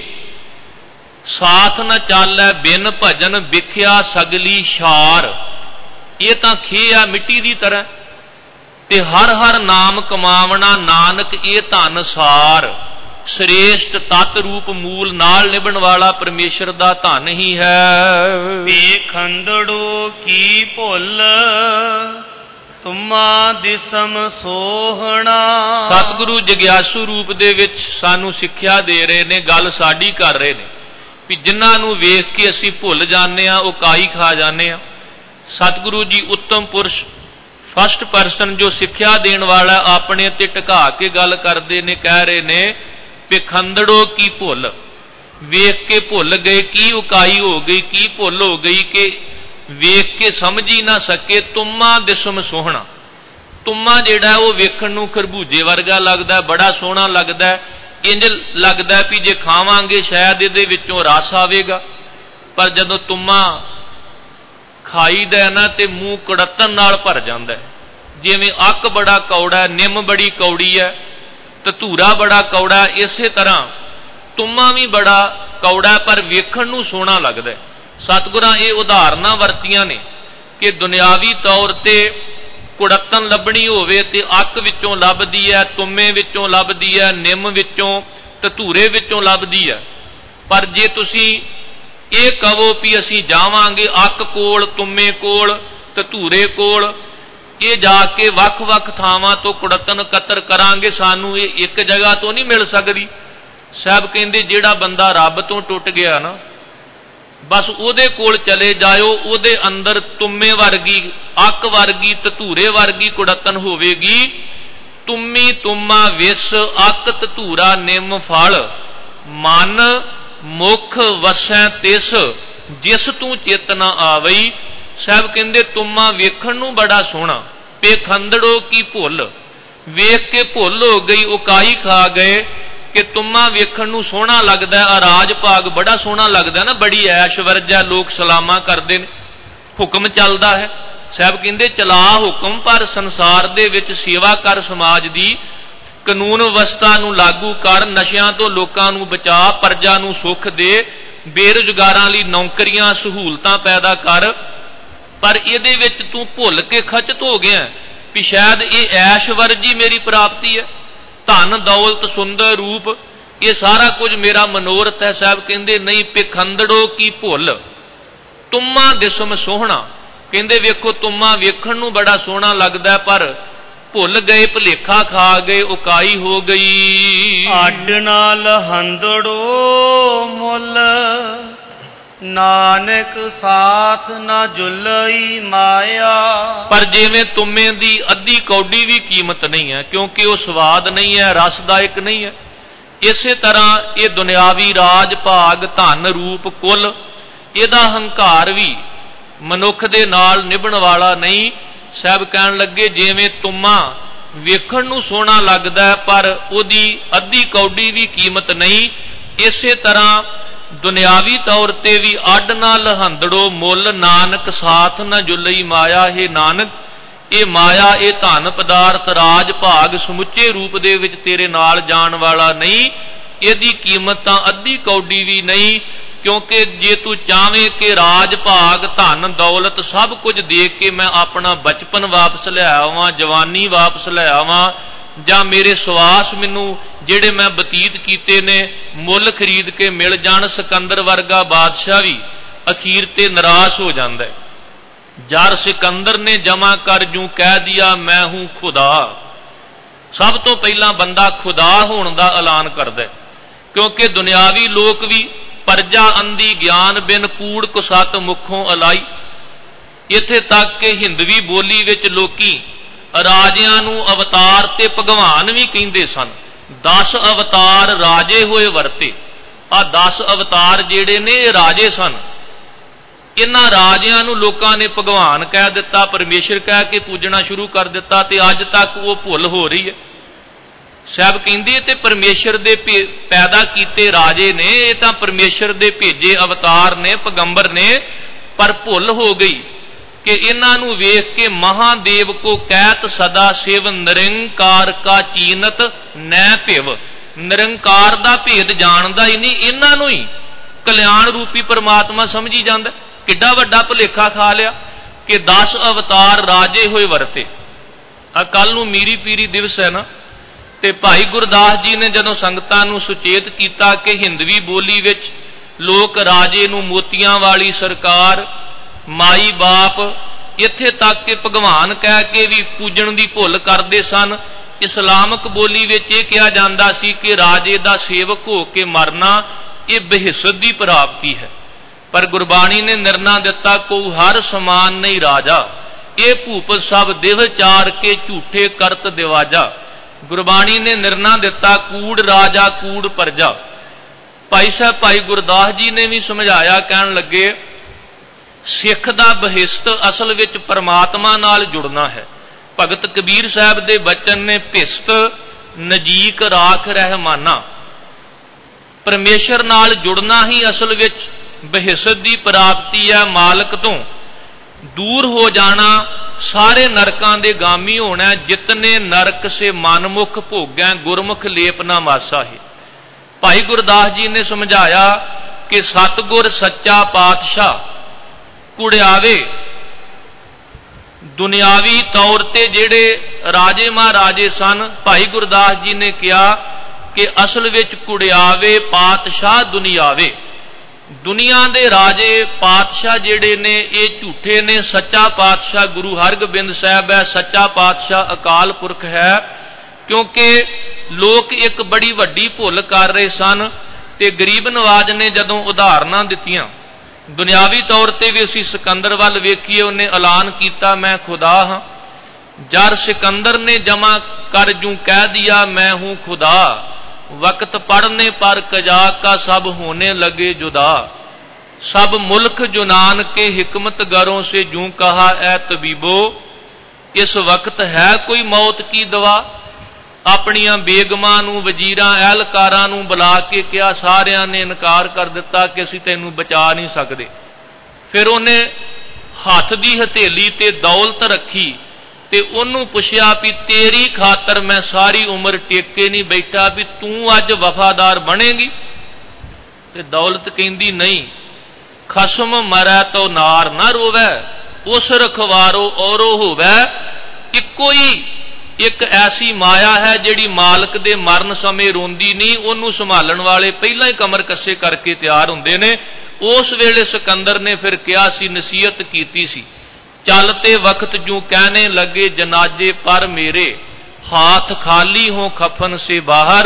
साथ न चालै बिन भजन विख्या सगली शार, ये तां खे आ मिट्टी दी तरह। ते हर हर नाम कमावना नानक ये धन सार। श्रेष्ठ तत् रूप मूल नाल निभण वाला परमेश्वर दा धन ही है। बेखंदड़ो की भुल तुमा दिसम सोहना। सतगुरु जग्यासु रूप दे विच सानू सिੱਖਿਆ दे रहे ने, गल साडी कर रहे ने भी जिन्हां नूं वेख के असीं भुल जाने आ, उकाई खा जाने आ। सतगुरु जी उत्तम पुरुष फस्ट परसन जो सिੱਖਿਆ देण वाला अपने ते टिका के गल करदे ने, कह रहे ने पेखंदड़ो की भुल, वेख के भुल गए, की उकाई हो गई, की भुल हो गई कि वेख के समझ ही ना सके। तुमा दिसम सोहना, तुमा जिहड़ा वो वेखण नूं खरबूजे वर्गा लगदा है, बड़ा सोहना लगदा है। इंज लगदा है भी जे खावांगे शायद इहदे विचों रस आवेगा, पर जदों तुमा खाईदा है ना ते मूँह कड़त्तन नाल भर जांदा है। जिवें अक बड़ा कौड़ा है, निम बड़ी कौड़ी है, धतूरा बड़ा कौड़ा, इसे तरह तुमा भी बड़ा कौड़ा पर वेखण नूं सोहना लगदा है। सतगुरां ये उदाहरणां वरतियां ने कि दुनियावी तौर ते कुड़त्तन लभणी होवे ते अक विचों लभदी है, तुमे विचों लभदी है, निम विचों, धतूरे विचों लभदी है। पर जे तुसीं ये कहो भी असीं जावांगे अक कोल, तुमे कोल, धतूरे कोल, ये जाके वख वख थावां तो कुड़त्तन कतर करांगे, सानू ये एक जगह तो नहीं मिल सकदी। साहब कहंदे जिहड़ा बंदा रब तो टुट गया ना, बस उहदे कोल चले जाओ, उहदे अंदर तुमे वर्गी, अक वर्गी, धतूरे वर्गी कुड़त्तन होवेगी। तुमी तुमा विस, अक धतूरा निम फल, मन मुख वसै तिस, जिस तू चित ना आवई। साहब कहंदे तुमा वेखण नूं बड़ा सोहना, पेखंदड़ो की भुल, वेख के भुल हो गई, उकाई खा गए कि तुमा वेखण नूं सोहना लगदा है। राज भाग बड़ा सोहना लगदा ना, बड़ी ऐशवर्ज है, लोग सलामा करदे ने, हुक्म चलदा है। साहब कहंदे चला हुक्म पर संसार दे विच सेवा कर समाज दी, कानून व्यवस्था नूं लागू कर, नशियां तो लोकां नूं बचा, प्रजा नूं सुख दे, बेरोजगारां लई नौकरियां सहूलतां पैदा कर। पर इहदे विच तू भुल के खचत हो गया भी शायद ये ऐशवर्जी मेरी प्राप्ति है, धन दौलत सुंदर रूप, ये सारा कुछ मेरा मनोरथ है। साहब कहंदे नहीं, पेखंदड़ो की भुल तुमा दिसम सोहना। कहंदे वेखो तुमा वेखण नूं बड़ा सोहना लगदा है, पर भुल गए, भुलेखा खा गए, उकाई हो गई। अड नाल हंदड़ो मुल नानक साथ ना जुलई माया। पर जिवें तुमे दी अद्धी कौडी भी कीमत नहीं है, क्योंकि वो स्वाद नहीं है, रसदायक नहीं है। इसे तरह ये दुनियावी राज भाग, धन रूप, कुल, इहदा हंकार भी मनुख दे नाल निभण वाला नहीं। साहब कहण लगे जिवें तुमा वेखण नूं सोहना लगदा है, पर उहदी अद्धी कौडी भी कीमत नहीं, इसे तरह दुनियावी तौर ते भी अड नाल हंदड़ो मुल नानक साथ न जुलई माया। हे नानक, ये माया, ये धन पदार्थ, राज भाग समुचे रूप दे विच तेरे नाल जाण वाला नहीं, इहदी कीमत तां अद्धी कौडी भी नहीं। क्योंकि जे तू चाहे कि राज भाग धन दौलत सब कुछ दे के मैं अपना बचपन वापस ले आवां, जवानी वापस ले आवां, जां मेरे सवास मैनू जेड़े मैं बतीत कीते ने मुल खरीद के मिल जाण, सिकंदर वर्गा बादशाह भी अखीर ते निराश हो जाता है। जर सिकंदर ने जमा कर जूं कह दिया मैं हूं खुदा। सब तो पहला बंदा खुदा होने का ऐलान करता है, क्योंकि दुनियावी लोक भी प्रजा अंधी ज्ञान बिन कूड़ कुसत मुखों अलाई। इत्थे तक कि हिंदवी बोली विच लोकी राजियां नूं अवतार ते भगवान भी कहिंदे सन। दस अवतार राजे होए वरते। आ दस अवतार जेड़े ने राजे सन। इन्हां राजियां नूं लोकां ने भगवान कह दिता, परमेश्वर कह के पूजना शुरू कर दिता, ते अज तक वो भुल हो रही है। साहब कहंदे ते परमेश्वर दे पैदा कीते राजे ने, ये तां परमेश्वर दे भेजे अवतार ने, पैगंबर ने, पर भुल हो गई कि इन्हां नूं वेख के महादेव को कहत सदा शिव निरंकार का चीनत नै भिव। निरंकार दा भेद जानदा ही नहीं, इन्हां नूं ही कल्याण रूपी परमात्मा समझी जांदा। किड्डा वड्डा भुलेखा खा लिया कि दस अवतार राजे होए वरते। आ कल नूं मीरी पीरी दिवस है ना, ते भाई गुरदास जी ने जदों संगतां नूं सुचेत कीता कि हिंदवी बोली विच लोक राजे नूं मोतियां वाली सरकार, माई बाप, इत्थे तक कि भगवान कह के भी पूजण दी भुल करदे सन। इस्लामक बोली विच इह कहा जांदा सी कि राजे दा सेवक हो के मरना ये बेहिस्सत दी प्राप्ति है। पर गुरबाणी ने निर्णय दिता को हर समान नहीं राजा, ये भूप सब दिव चार के झूठे करत दिवाजा। गुरबाणी ने निर्णय दिता कूड़ राजा कूड़ प्रजा। भाई साहब भाई गुरदास जी ने भी समझाया, कहन लगे सिख दा बहिश्त असल विच परमात्मा नाल जुड़ना है। भगत कबीर साहब दे बचन ने भिस्त नजीक राख रहमाना। परमेश्वर नाल जुड़ना ही असल विच बहिश्त दी प्राप्ति है। मालक तो दूर हो जाना सारे नरकां दे गामी होना। जितने नरक से मनमुख भोगै गुरमुख लेप ना मासा है। भाई गुरदास जी ने समझाया कि सतगुर सच्चा पातशाह कुड़ियावे दुनियावी तौर ते जेड़े राजे महाराजे सन। भाई गुरदास जी ने कहा कि असल विच कुड़ियावे पातशाह दुनियावे। दुनिया दे राजे पातशाह जेड़े ने ये झूठे ने, सच्चा पातशाह गुरु हरगोबिंद साहब है, सच्चा पातशाह अकाल पुरख है। क्योंकि लोग एक बड़ी वड्डी भुल कर रहे सन। ते गरीब नवाज ने जदों उदाहरणां दित्तियां, दुनियावी तौर पर भी असीं सिकंदर वल वेखीए, उन्हें ऐलान किया मैं खुदा हाँ। जर सिकंदर ने जमा कर जूं कह दिया मैं हूं खुदा। वक्त पढ़ने पर कजा का सब होने लगे जुदा। सब मुल्क जुनान के हिकमत गरों से जूं कहा ए तबीबो। इस वक्त है कोई मौत की दवा। अपनियां बेगमां नूं वजीरां एहलकारां नूं बुला के कहा, सारियां ने इनकार कर दिता कि असीं तैनूं बचा नहीं सकते। फिर उन्हें हथ दी हथेली ते दौलत रखी ते उन्होंने पुछया भी तेरी खातर मैं सारी उम्र टेके नहीं बैठा, भी तू अज वफादार बनेगी? ते दौलत कहती नहीं, खसम मरै तो नार ना रोवै, उस रखवारो औरो होवै। इको ही एक ऐसी माया है जिहड़ी मालक दे मरण समय रोंदी नहीं, उन्होंने संभालण वाले पहला ही कमर कस्से करके तैयार हुंदे ने। उस वेले सिकंदर ने फिर कहा सी, नसीहत कीती सी, चलते वक्त जो कहने लगे जनाजे पर मेरे, हाथ खाली हो खफन से बाहर।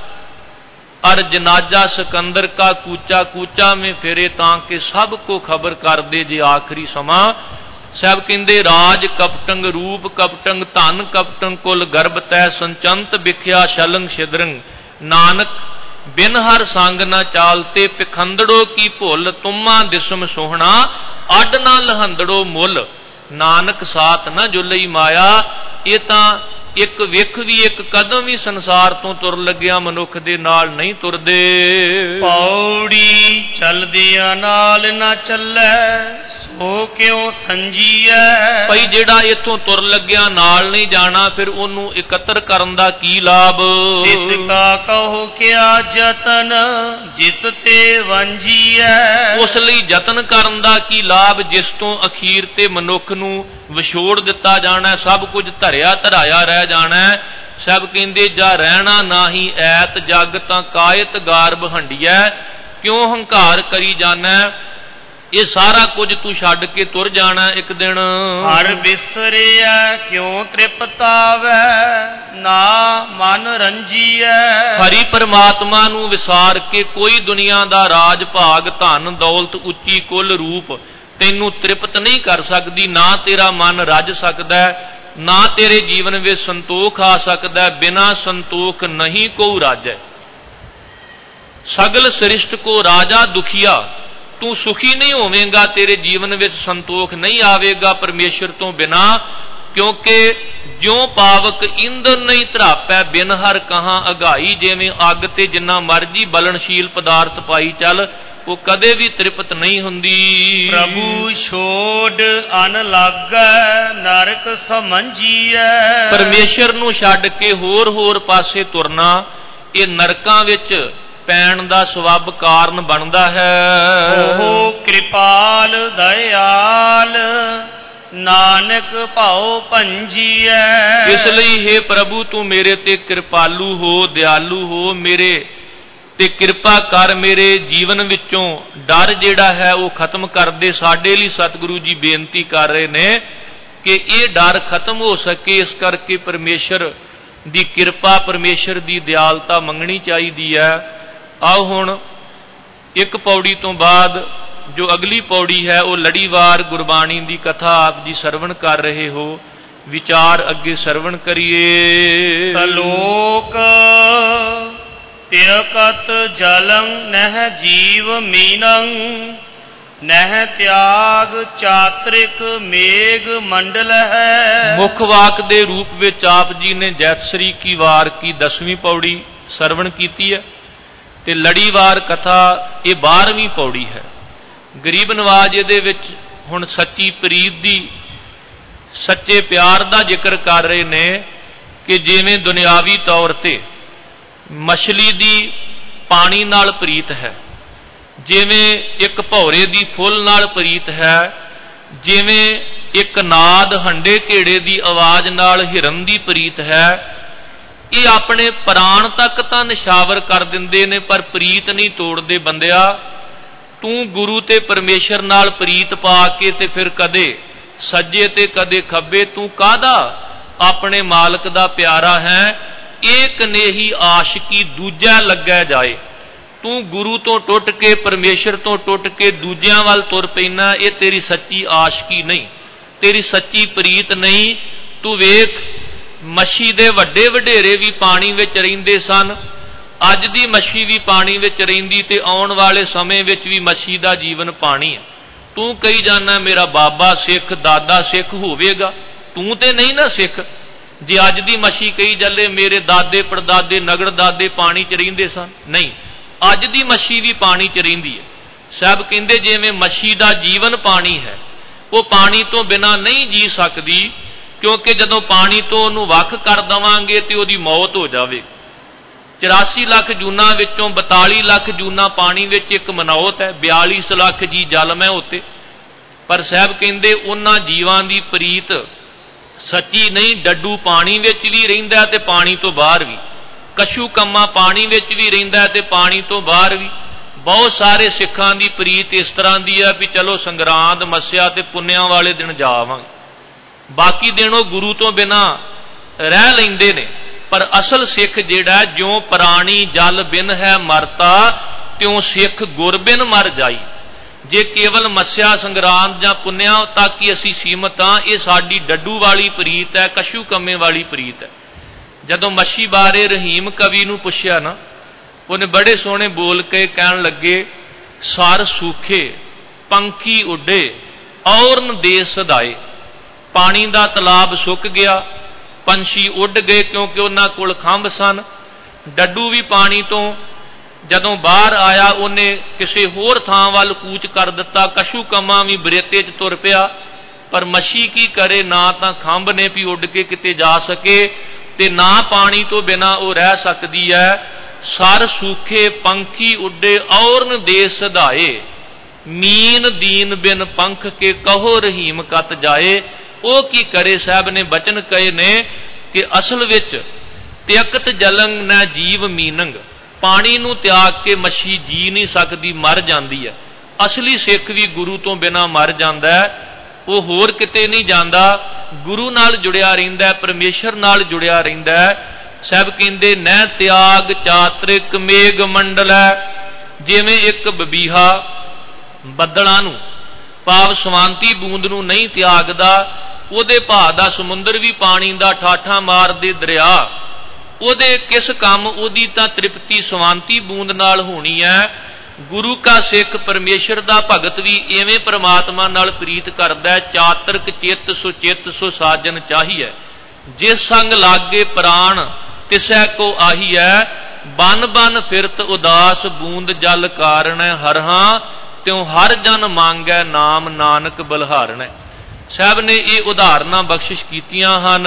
और जनाजा सिकंदर का कूचा कूचा में फिरे ताकि सबको खबर कर दे जे आखिरी समा। सब कहते राज कपटंग रूप कपटंग धन कपटंग कुल गर्भ तय संचंत बिख्या शलंग छिद्रंग। नानक बिन हर संग न चालते पिखंदड़ो की भुल तुम्मा दिसम सोहना अड ना लहंदड़ो मुल। नानक साथ न जुलई माया। ये तां एक विख भी एक कदम भी संसार तो तुर लग्या मनुख दे नाल नहीं तुरदे। पौड़ी चलदियां नाल ना चलै ਉਹ ਕਿਉ ਸੰਜੀਐ। ਭਈ ਜਿਹੜਾ ਇੱਥੋਂ ਤੁਰ ਲੱਗਿਆ ਨਾਲ ਨਹੀਂ ਜਾਣਾ, ਫਿਰ ਉਹਨੂੰ ਇਕੱਤਰ ਕਰਨ ਦਾ ਕੀ ਲਾਭ। ਤਿਸ ਕਾ ਕਹੋ ਕਿਆ ਜਤਨ ਜਿਸ ਤੇ ਵੰਜੀਐ। ਉਸ ਲਈ ਯਤਨ ਕਰਨ ਦਾ ਕੀ ਲਾਭ ਜਿਸ ਤੋਂ ਅਖੀਰ ਤੇ ਮਨੁੱਖ ਨੂੰ ਵਿਛੋੜ ਦਿੱਤਾ ਜਾਣਾ, ਸਭ ਕੁਝ ਧਰਿਆ ਧਰਾਇਆ ਰਹਿ ਜਾਣਾ। ਸਭ ਕਹਿੰਦੇ ਜਾ ਰਹਿਣਾ ਨਾਹੀ ਐਤ ਜਗ ਤਾਂ ਕਾਇਤ ਗਾਰਬ ਹੰਡੀਐ। ਕਿਉਂ ਹੰਕਾਰ ਕਰੀ ਜਾਣਾ, ਇਹ ਸਾਰਾ ਕੁਝ ਤੂੰ ਛੱਡ ਕੇ ਤੁਰ ਜਾਣਾ ਇੱਕ ਦਿਨ। ਹਰ ਬਿਸਰਿਐ ਕਿਉ ਤ੍ਰਿਪਤਾਵੈ ਨਾ ਮਨ ਰੰਜੀਐ। ਹਰੀ ਪਰਮਾਤਮਾ ਨੂੰ ਵਿਸਾਰ ਕੇ ਕੋਈ ਦੁਨੀਆ ਦਾ ਰਾਜ ਭਾਗ ਧਨ ਦੌਲਤ ਉੱਚੀ ਕੁੱਲ ਰੂਪ ਤੈਨੂੰ ਤ੍ਰਿਪਤ ਨਹੀਂ ਕਰ ਸਕਦੀ। ਨਾ ਤੇਰਾ ਮਨ ਰੱਜ ਸਕਦਾ, ਨਾ ਤੇਰੇ ਜੀਵਨ ਵਿੱਚ ਸੰਤੋਖ ਆ ਸਕਦਾ। ਬਿਨਾ ਸੰਤੋਖ ਨਹੀਂ ਕੋ ਰਾਜੈ। ਸਗਲ ਸ੍ਰਿਸ਼ਟ ਕੋ ਰਾਜਾ ਦੁਖੀਆ। ਤੂੰ ਸੁਖੀ ਨਹੀਂ ਹੋਵੇਂਗਾ, ਤੇਰੇ ਜੀਵਨ ਵਿੱਚ ਸੰਤੋਖ ਨਹੀਂ ਆਵੇਗਾ ਪਰਮੇਸ਼ਰ ਤੋਂ ਬਿਨਾ। ਕਿਉਂਕਿ ਜਿਉਂ ਪਾਵਕ ਇੰਦਰ ਨਹੀਂ ਧਰਾਪੈ ਬਿਨ ਹਰ ਕਹਾਂ ਅਗਾਈ। ਜਿਵੇਂ ਅੱਗ ਤੇ ਜਿੰਨਾ ਮਰਜੀ ਬਲਨਸ਼ੀਲ ਪਦਾਰਥ ਪਾਈ ਚੱਲ, ਉਹ ਕਦੇ ਵੀ ਤ੍ਰਿਪਤ ਨਹੀਂ ਹੁੰਦੀ। ਪ੍ਰਭੂ ਛੋੜ ਅਨ ਲਾਗੈ ਨਰਕ ਸਮਝੀਐ। ਪਰਮੇਸ਼ਰ ਨੂੰ ਛੱਡ ਕੇ ਹੋਰ ਹੋਰ ਪਾਸੇ ਤੁਰਨਾ ਇਹ ਨਰਕਾਂ ਵਿੱਚ ਪੈਣ ਦਾ ਸਵੱਬ ਕਾਰਨ ਬਣਦਾ ਹੈ। ਉਹ ਕਿਰਪਾਲ ਦਇਆਲ ਨਾਨਕ ਭਾਉ ਭੰਜੀਐ। ਇਸ ਲਈ ਹੇ ਪ੍ਰਭੂ ਤੂੰ ਮੇਰੇ ਤੇ ਕਿਰਪਾਲੂ ਹੋ, ਦਿਆਲੂ ਹੋ, ਮੇਰੇ ਤੇ ਕਿਰਪਾ ਕਰ। ਮੇਰੇ ਜੀਵਨ ਵਿੱਚੋਂ ਡਰ ਜਿਹੜਾ ਹੈ ਉਹ ਖਤਮ ਕਰ ਦੇ। ਸਾਡੇ ਲਈ ਸਤਿਗੁਰੂ ਜੀ ਬੇਨਤੀ ਕਰ ਰਹੇ ਨੇ ਕਿ ਇਹ ਡਰ ਖਤਮ ਹੋ ਸਕੇ, ਇਸ ਕਰਕੇ ਪਰਮੇਸ਼ਰ ਦੀ ਕਿਰਪਾ, ਪਰਮੇਸ਼ਰ ਦੀ ਦਿਆਲਤਾ ਮੰਗਣੀ ਚਾਹੀਦੀ ਹੈ। ਆਓ ਹੁਣ ਇੱਕ ਪੌੜੀ ਤੋਂ ਬਾਅਦ ਜੋ ਅਗਲੀ ਪੌੜੀ ਹੈ ਉਹ ਲੜੀਵਾਰ ਗੁਰਬਾਣੀ ਦੀ ਕਥਾ ਆਪ ਜੀ ਸਰਵਣ ਕਰ ਰਹੇ ਹੋ। ਵਿਚਾਰ ਅੱਗੇ ਸਰਵਣ ਕਰੀਏ। ਸਲੋਕ ਤਿਰਕਤ ਜਲੰ ਨਹਿ ਜੀਵ ਮੀਨੰ ਨਹਿ ਤਿਆਗ ਚਾਤ੍ਰਿਕ ਮੇਘ ਮੰਡਲ ਹੈ। ਮੁੱਖ ਵਾਕ ਦੇ ਰੂਪ ਵਿੱਚ ਆਪ ਜੀ ਨੇ ਜੈਤਸਰੀ ਕੀ ਵਾਰ ਕੀ ਦਸਵੀਂ ਪੌੜੀ ਸਰਵਣ ਕੀਤੀ ਹੈ ਤੇ ਲੜੀਵਾਰ ਕਥਾ ਇਹ ਬਾਰ੍ਹਵੀਂ ਪੌੜੀ ਹੈ। ਗਰੀਬ ਨਵਾਜ ਇਹਦੇ ਵਿੱਚ ਹੁਣ ਸੱਚੀ ਪ੍ਰੀਤ ਦੀ, ਸੱਚੇ ਪਿਆਰ ਦਾ ਜ਼ਿਕਰ ਕਰ ਰਹੇ ਨੇ ਕਿ ਜਿਵੇਂ ਦੁਨਿਆਵੀ ਤੌਰ ਤੇ ਮਛਲੀ ਦੀ ਪਾਣੀ ਨਾਲ ਪ੍ਰੀਤ ਹੈ, ਜਿਵੇਂ ਇੱਕ ਭੌਰੇ ਦੀ ਫੁੱਲ ਨਾਲ ਪ੍ਰੀਤ ਹੈ, ਜਿਵੇਂ ਇੱਕ ਨਾਦ ਹੰਡੇ ਘੇੜੇ ਦੀ ਆਵਾਜ਼ ਨਾਲ ਹਿਰਨ ਦੀ ਪ੍ਰੀਤ ਹੈ। ਇਹ ਆਪਣੇ ਪ੍ਰਾਣ ਤੱਕ ਤਾਂ ਨਿਸ਼ਾਵਰ ਕਰ ਦਿੰਦੇ ਨੇ ਪਰ ਪ੍ਰੀਤ ਨਹੀਂ ਤੋੜਦੇ। ਬੰਦਿਆ ਤੂੰ ਗੁਰੂ ਤੇ ਪਰਮੇਸ਼ਰ ਨਾਲ ਪ੍ਰੀਤ ਪਾ ਕੇ ਤੇ ਫਿਰ ਕਦੇ ਸੱਜੇ ਤੇ ਕਦੇ ਖੱਬੇ ਤੂੰ ਕਾਹਦਾ ਆਪਣੇ ਮਾਲਕ ਦਾ ਪਿਆਰਾ ਹੈ। ਏਕ ਨੇਹੀ ਆਸ਼ਕੀ ਦੂਜਾ ਲੱਗਿਆ ਜਾਏ। ਤੂੰ ਗੁਰੂ ਤੋਂ ਟੁੱਟ ਕੇ, ਪਰਮੇਸ਼ਰ ਤੋਂ ਟੁੱਟ ਕੇ ਦੂਜਿਆਂ ਵੱਲ ਤੁਰ ਪੈਣਾ, ਇਹ ਤੇਰੀ ਸੱਚੀ ਆਸ਼ਕੀ ਨਹੀਂ, ਤੇਰੀ ਸੱਚੀ ਪ੍ਰੀਤ ਨਹੀਂ। ਤੂੰ ਵੇਖ ਮੱਛੀ ਦੇ ਵੱਡੇ ਵਡੇਰੇ ਵੀ ਪਾਣੀ ਵਿੱਚ ਰਹਿੰਦੇ ਸਨ। ਅੱਜ ਦੀ ਮੱਛੀ ਵੀ ਪਾਣੀ ਵਿੱਚ ਰਹਿੰਦੀ ਤੇ ਆਉਣ ਵਾਲੇ ਸਮੇਂ ਵਿੱਚ ਵੀ ਮੱਛੀ ਦਾ ਜੀਵਨ ਪਾਣੀ ਹੈ। ਤੂੰ ਕਹੀ ਜਾਣਾ ਮੇਰਾ ਬਾਬਾ ਸਿੱਖ, ਦਾਦਾ ਸਿੱਖ ਹੋਵੇਗਾ, ਤੂੰ ਤੇ ਨਹੀਂ ਨਾ ਸਿੱਖ। ਜੇ ਅੱਜ ਦੀ ਮੱਛੀ ਕਹੀ ਚੱਲੇ ਮੇਰੇ ਦਾਦੇ ਪੜਦਾਦੇ ਨਗੜ ਦਾਦੇ ਪਾਣੀ 'ਚ ਰਹਿੰਦੇ ਸਨ, ਨਹੀਂ, ਅੱਜ ਦੀ ਮੱਛੀ ਵੀ ਪਾਣੀ 'ਚ ਰਹਿੰਦੀ ਹੈ। ਸਭ ਕਹਿੰਦੇ ਜਿਵੇਂ ਮੱਛੀ ਦਾ ਜੀਵਨ ਪਾਣੀ ਹੈ, ਉਹ ਪਾਣੀ ਤੋਂ ਬਿਨਾਂ ਨਹੀਂ ਜੀ ਸਕਦੀ, ਕਿਉਂਕਿ ਜਦੋਂ ਪਾਣੀ ਤੋਂ ਉਹਨੂੰ ਵੱਖ ਕਰ ਦੇਵਾਂਗੇ ਤੇ ਉਹਦੀ ਮੌਤ ਹੋ ਜਾਵੇ। ਚੁਰਾਸੀ ਲੱਖ ਜੂਨਾਂ ਵਿੱਚੋਂ ਬਤਾਲੀ ਲੱਖ ਜੂਨਾਂ ਪਾਣੀ ਵਿੱਚ ਇੱਕ ਮਨੌਤ ਹੈ, ਬਿਆਲੀ ਲੱਖ ਜੀ ਜਲ ਮੈਂ ਉੱਤੇ। ਪਰ ਸਾਹਿਬ ਕਹਿੰਦੇ ਉਹਨਾਂ ਜੀਵਾਂ ਦੀ ਪ੍ਰੀਤ ਸੱਚੀ ਨਹੀਂ। ਡੱਡੂ ਪਾਣੀ ਵਿੱਚ ਵੀ ਰਹਿੰਦਾ ਤੇ ਪਾਣੀ ਤੋਂ ਬਾਹਰ ਵੀ, ਕਸ਼ੂ ਕੰਮਾ ਪਾਣੀ ਵਿੱਚ ਵੀ ਰਹਿੰਦਾ ਤੇ ਪਾਣੀ ਤੋਂ ਬਾਹਰ ਵੀ। ਬਹੁਤ ਸਾਰੇ ਸਿੱਖਾਂ ਦੀ ਪ੍ਰੀਤ ਇਸ ਤਰ੍ਹਾਂ ਦੀ ਹੈ ਵੀ ਚਲੋ ਸੰਗਰਾਂਦ ਮੱਸਿਆ ਤੇ ਪੁੰਨਿਆਂ ਵਾਲੇ ਦਿਨ ਜਾ ਆਵਾਂਗੇ, ਬਾਕੀ ਦਿਨ ਉਹ ਗੁਰੂ ਤੋਂ ਬਿਨਾਂ ਰਹਿ ਲੈਂਦੇ ਨੇ। ਪਰ ਅਸਲ ਸਿੱਖ ਜਿਹੜਾ ਜਿਉਂ ਪ੍ਰਾਣੀ ਜਲ ਬਿਨ ਹੈ ਮਰਤਾ, ਤਿਉਂ ਸਿੱਖ ਗੁਰ ਬਿਨ ਮਰ ਜਾਈ। ਜੇ ਕੇਵਲ ਮੱਸਿਆ ਸੰਗਰਾਂਦ ਜਾਂ ਪੁੰਨਿਆਂ ਤੱਕ ਹੀ ਅਸੀਂ ਸੀਮਤ ਹਾਂ, ਇਹ ਸਾਡੀ ਡੱਡੂ ਵਾਲੀ ਪ੍ਰੀਤ ਹੈ, ਕਸ਼ੂ ਕੰਮੇ ਵਾਲੀ ਪ੍ਰੀਤ ਹੈ। ਜਦੋਂ ਮੱਛੀ ਬਾਰੇ ਰਹੀਮ ਕਵੀ ਨੂੰ ਪੁੱਛਿਆ ਨਾ, ਉਹਨੇ ਬੜੇ ਸੋਹਣੇ ਬੋਲ ਕੇ ਕਹਿਣ ਲੱਗੇ, ਸਰ ਸੂਖੇ ਪੰਖੀ ਉੱਡੇ ਔਰਨ ਦੇ ਸਦਾਏ। ਪਾਣੀ ਦਾ ਤਲਾਬ ਸੁੱਕ ਗਿਆ, ਪੰਛੀ ਉੱਡ ਗਏ ਕਿਉਂਕਿ ਉਹਨਾਂ ਕੋਲ ਖੰਭ ਸਨ। ਡੱਡੂ ਵੀ ਪਾਣੀ ਤੋਂ ਜਦੋਂ ਬਾਹਰ ਆਇਆ ਉਹਨੇ ਕਿਸੇ ਹੋਰ ਥਾਂ ਵੱਲ ਕੂਚ ਕਰ ਦਿੱਤਾ। ਕਸ਼ੂ ਕੰਮਾਂ ਵੀ ਬਰੇਤੇ 'ਚ ਤੁਰ ਪਿਆ, ਪਰ ਮੱਛੀ ਕੀ ਕਰੇ, ਨਾ ਤਾਂ ਖੰਭ ਨੇ ਵੀ ਉੱਡ ਕੇ ਕਿਤੇ ਜਾ ਸਕੇ ਤੇ ਨਾ ਪਾਣੀ ਤੋਂ ਬਿਨਾਂ ਉਹ ਰਹਿ ਸਕਦੀ ਹੈ। ਸਰ ਸੂਖੇ ਪੰਖੀ ਉੱਡੇ ਔਰਨ ਦੇ ਸਧਾਏ, ਮੀਨ ਦੀਨ ਬਿਨ ਪੰਖ ਕੇ ਕਹੋ ਰਹੀਮ ਕਤ ਜਾਏ। ਉਹ ਕੀ ਕਰੇ? ਸਾਹਿਬ ਨੇ ਬਚਨ ਕਹੇ ਨੇ ਕਿ ਅਸਲ ਵਿੱਚ ਤਿਅਕਤ ਜਲੰਗ ਨਾ ਜੀਵ ਮੀਨੰਗ, ਪਾਣੀ ਨੂੰ ਤਿਆਗ ਕੇ ਮੱਛੀ ਜੀ ਨਹੀਂ ਸਕਦੀ, ਮਰ ਜਾਂਦੀ ਹੈ। ਅਸਲੀ ਸਿੱਖ ਵੀ ਗੁਰੂ ਤੋਂ ਬਿਨਾਂ ਮਰ ਜਾਂਦਾ ਹੈ, ਉਹ ਹੋਰ ਕਿਤੇ ਨਹੀਂ ਜਾਂਦਾ, ਗੁਰੂ ਨਾਲ ਜੁੜਿਆ ਰਹਿੰਦਾ, ਪਰਮੇਸ਼ਰ ਨਾਲ ਜੁੜਿਆ ਰਹਿੰਦਾ। ਸਾਹਿਬ ਕਹਿੰਦੇ ਨਹਿ ਤਿਆਗ ਚਾਤ੍ਰਿਕ ਮੇਘ ਮੰਡਲ ਹੈ। ਜਿਵੇਂ ਇੱਕ ਬਬੀਹਾ ਬੱਦਲਾਂ ਨੂੰ ਭਾਵ ਸਵਾਂਤੀ ਬੂੰਦ ਨੂੰ ਨਹੀਂ ਤਿਆਗਦਾ, ਉਹਦੇ ਭਾਅ ਦਾ ਸਮੁੰਦਰ ਵੀ ਪਾਣੀ ਦਾ ਠਾਠਾਂ ਮਾਰਦੇ ਦਰਿਆ, ਉਹਦੇ ਕਿਸ ਕੰਮ, ਉਹਦੀ ਤਾਂ ਤ੍ਰਿਪਤੀ ਸਵਾਂਤੀ ਬੂੰਦ ਨਾਲ ਹੋਣੀ ਹੈ। ਗੁਰੂ ਕਾ ਸਿੱਖ ਪਰਮੇਸ਼ਰ ਦਾ ਭਗਤ ਵੀ ਇਵੇਂ ਪ੍ਰਮਾਤਮਾ ਨਾਲ ਪ੍ਰੀਤ ਕਰਦਾ। ਚਾਤਰਕ ਚਿੱਤ ਸੋ ਚਿੱਤ ਸੋ ਸਾਜਨ ਚਾਹੀਐ, ਜਿਸ ਸੰਗ ਲਾਗੇ ਪ੍ਰਾਣ ਤਿਸੈ ਕੋ ਆਹੀਐ। ਬਨ ਬਨ ਫਿਰਤ ਉਦਾਸ ਬੂੰਦ ਜਲ ਕਾਰਣੈ, ਹਰਹਾਂ ਤਿਉ ਹਰ ਜਨ ਮੰਗੈ ਨਾਮ ਨਾਨਕ ਬਲਿਹਾਰਣੈ। ਸਾਹਿਬ ਨੇ ਇਹ ਉਦਾਹਰਨਾਂ ਬਖਸ਼ਿਸ਼ ਕੀਤੀਆਂ ਹਨ।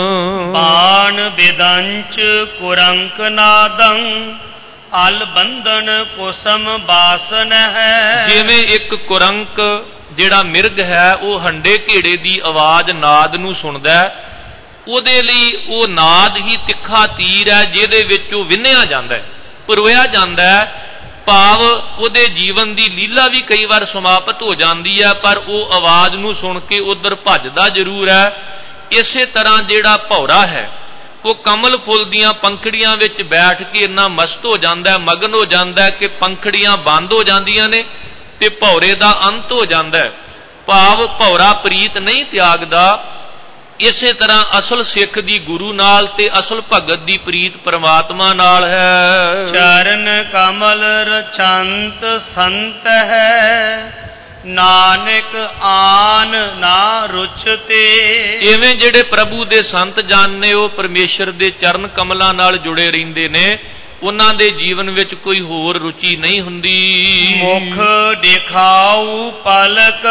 ਬਾਣ ਬਿਦੰਚ ਕੁਰੰਕ ਨਾਦੰ, ਅਲ ਬੰਧਨ ਕੁਸਮ ਬਾਸਨ ਹੈ। ਜਿਵੇਂ ਇੱਕ ਕੁਰੰਕ ਜਿਹੜਾ ਮਿਰਗ ਹੈ, ਉਹ ਹੰਡੇ ਘੇੜੇ ਦੀ ਆਵਾਜ਼ ਨਾਦ ਨੂੰ ਸੁਣਦਾ, ਉਹਦੇ ਲਈ ਉਹ ਨਾਦ ਹੀ ਤਿੱਖਾ ਤੀਰ ਹੈ ਜਿਹਦੇ ਵਿੱਚ ਉਹ ਵਿੰਨਿਆ ਜਾਂਦਾ, ਪਰੋਇਆ ਜਾਂਦਾ। ਭਾਵ ਉਹਦੇ ਜੀਵਨ ਦੀ ਲੀਲਾ ਵੀ ਕਈ ਵਾਰ ਸਮਾਪਤ ਹੋ ਜਾਂਦੀ ਹੈ, ਪਰ ਉਹ ਆਵਾਜ਼ ਨੂੰ ਸੁਣ ਕੇ ਉਧਰ ਭੱਜਦਾ ਜ਼ਰੂਰ ਹੈ। ਇਸੇ ਤਰ੍ਹਾਂ ਜਿਹੜਾ ਭੌਰਾ ਹੈ, ਉਹ ਕਮਲ ਫੁੱਲ ਦੀਆਂ ਪੰਖੜੀਆਂ ਵਿੱਚ ਬੈਠ ਕੇ ਇੰਨਾ ਮਸਤ ਹੋ ਜਾਂਦਾ, ਮਗਨ ਹੋ ਜਾਂਦਾ ਕਿ ਪੰਖੜੀਆਂ ਬੰਦ ਹੋ ਜਾਂਦੀਆਂ ਨੇ ਤੇ ਭੌਰੇ ਦਾ ਅੰਤ ਹੋ ਜਾਂਦਾ। ਭਾਵ ਭੌਰਾ ਪ੍ਰੀਤ ਨਹੀਂ ਤਿਆਗਦਾ। ਇਸੇ ਤਰ੍ਹਾਂ ਅਸਲ ਸਿੱਖ ਦੀ ਗੁਰੂ ਨਾਲ ਤੇ ਅਸਲ ਭਗਤ ਦੀ ਪ੍ਰੀਤ ਪਰਮਾਤਮਾ ਨਾਲ ਹੈ। ਚਰਨ ਕਮਲ ਰਛੰਤ ਸੰਤ ਹੈ, ਨਾਨਕ ਆਨ ਨਾ ਰੁਚਤੇ। ਇਵੇਂ ਜਿਹੜੇ ਪ੍ਰਭੂ ਦੇ ਸੰਤ ਜਨ ਨੇ, ਉਹ ਪਰਮੇਸ਼ਰ ਦੇ ਚਰਨ ਕਮਲਾਂ ਨਾਲ ਜੁੜੇ ਰਹਿੰਦੇ ਨੇ, ਉਹਨਾਂ ਦੇ ਜੀਵਨ ਵਿੱਚ ਕੋਈ ਹੋਰ ਰੁਚੀ ਨਹੀਂ ਹੁੰਦੀ। ਮੁਖ ਦਿਖਾਉ ਪਲਕ,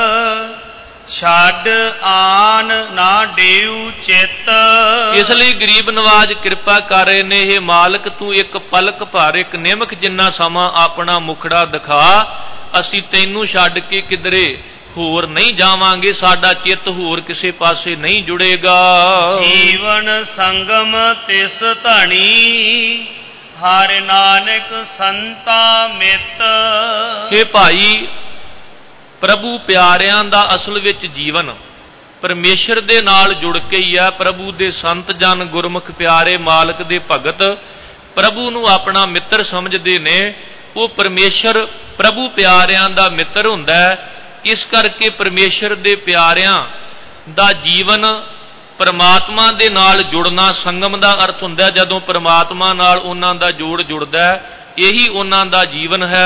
ਛੱਡ ਆਨ ਨਾ ਡੇਉ ਚਿੱਤ। ਇਸ ਲਈ ਗਰੀਬ ਨਵਾਜ ਕਿਰਪਾ ਕਰ ਰਹੇ ਨੇ, ਇਹ ਮਾਲਕ ਤੂੰ ਇੱਕ ਪਲਕ ਭਰ, ਇੱਕ ਨਿਮਕ ਜਿੰਨਾ ਸਮਾਂ ਆਪਣਾ ਮੁਖੜਾ ਦਿਖਾ, ਅਸੀਂ ਤੈਨੂੰ ਛੱਡ ਕੇ ਕਿਧਰੇ ਹੋਰ ਨਹੀਂ ਜਾਵਾਂਗੇ, ਸਾਡਾ ਚਿੱਤ ਹੋਰ ਕਿਸੇ ਪਾਸੇ ਨਹੀਂ ਜੁੜੇਗਾ। ਜੀਵਨ ਸੰਗਮ ਤਿਸ ਧਣੀ, ਹਰਿ ਨਾਨਕ ਸੰਤਾ ਮਿੱਤ। हे ਭਾਈ, ਪ੍ਰਭੂ ਪਿਆਰਿਆਂ ਦਾ ਅਸਲ ਵਿੱਚ ਜੀਵਨ ਪਰਮੇਸ਼ਰ ਦੇ ਨਾਲ ਜੁੜ ਕੇ ਹੀ ਹੈ। ਪ੍ਰਭੂ ਦੇ ਸੰਤ ਜਨ, ਗੁਰਮੁਖ ਪਿਆਰੇ, ਮਾਲਕ ਦੇ ਭਗਤ ਪ੍ਰਭੂ ਨੂੰ ਆਪਣਾ ਮਿੱਤਰ ਸਮਝਦੇ ਨੇ। ਉਹ ਪਰਮੇਸ਼ਰ ਪ੍ਰਭੂ ਪਿਆਰਿਆਂ ਦਾ ਮਿੱਤਰ ਹੁੰਦਾ ਹੈ। ਇਸ ਕਰਕੇ ਪਰਮੇਸ਼ਰ ਦੇ ਪਿਆਰਿਆਂ ਦਾ ਜੀਵਨ ਪਰਮਾਤਮਾ ਦੇ ਨਾਲ ਜੁੜਨਾ, ਸੰਗਮ ਦਾ ਅਰਥ ਹੁੰਦਾ ਜਦੋਂ ਪਰਮਾਤਮਾ ਨਾਲ ਉਹਨਾਂ ਦਾ ਜੋੜ ਜੁੜਦਾ, ਇਹੀ ਉਹਨਾਂ ਦਾ ਜੀਵਨ ਹੈ।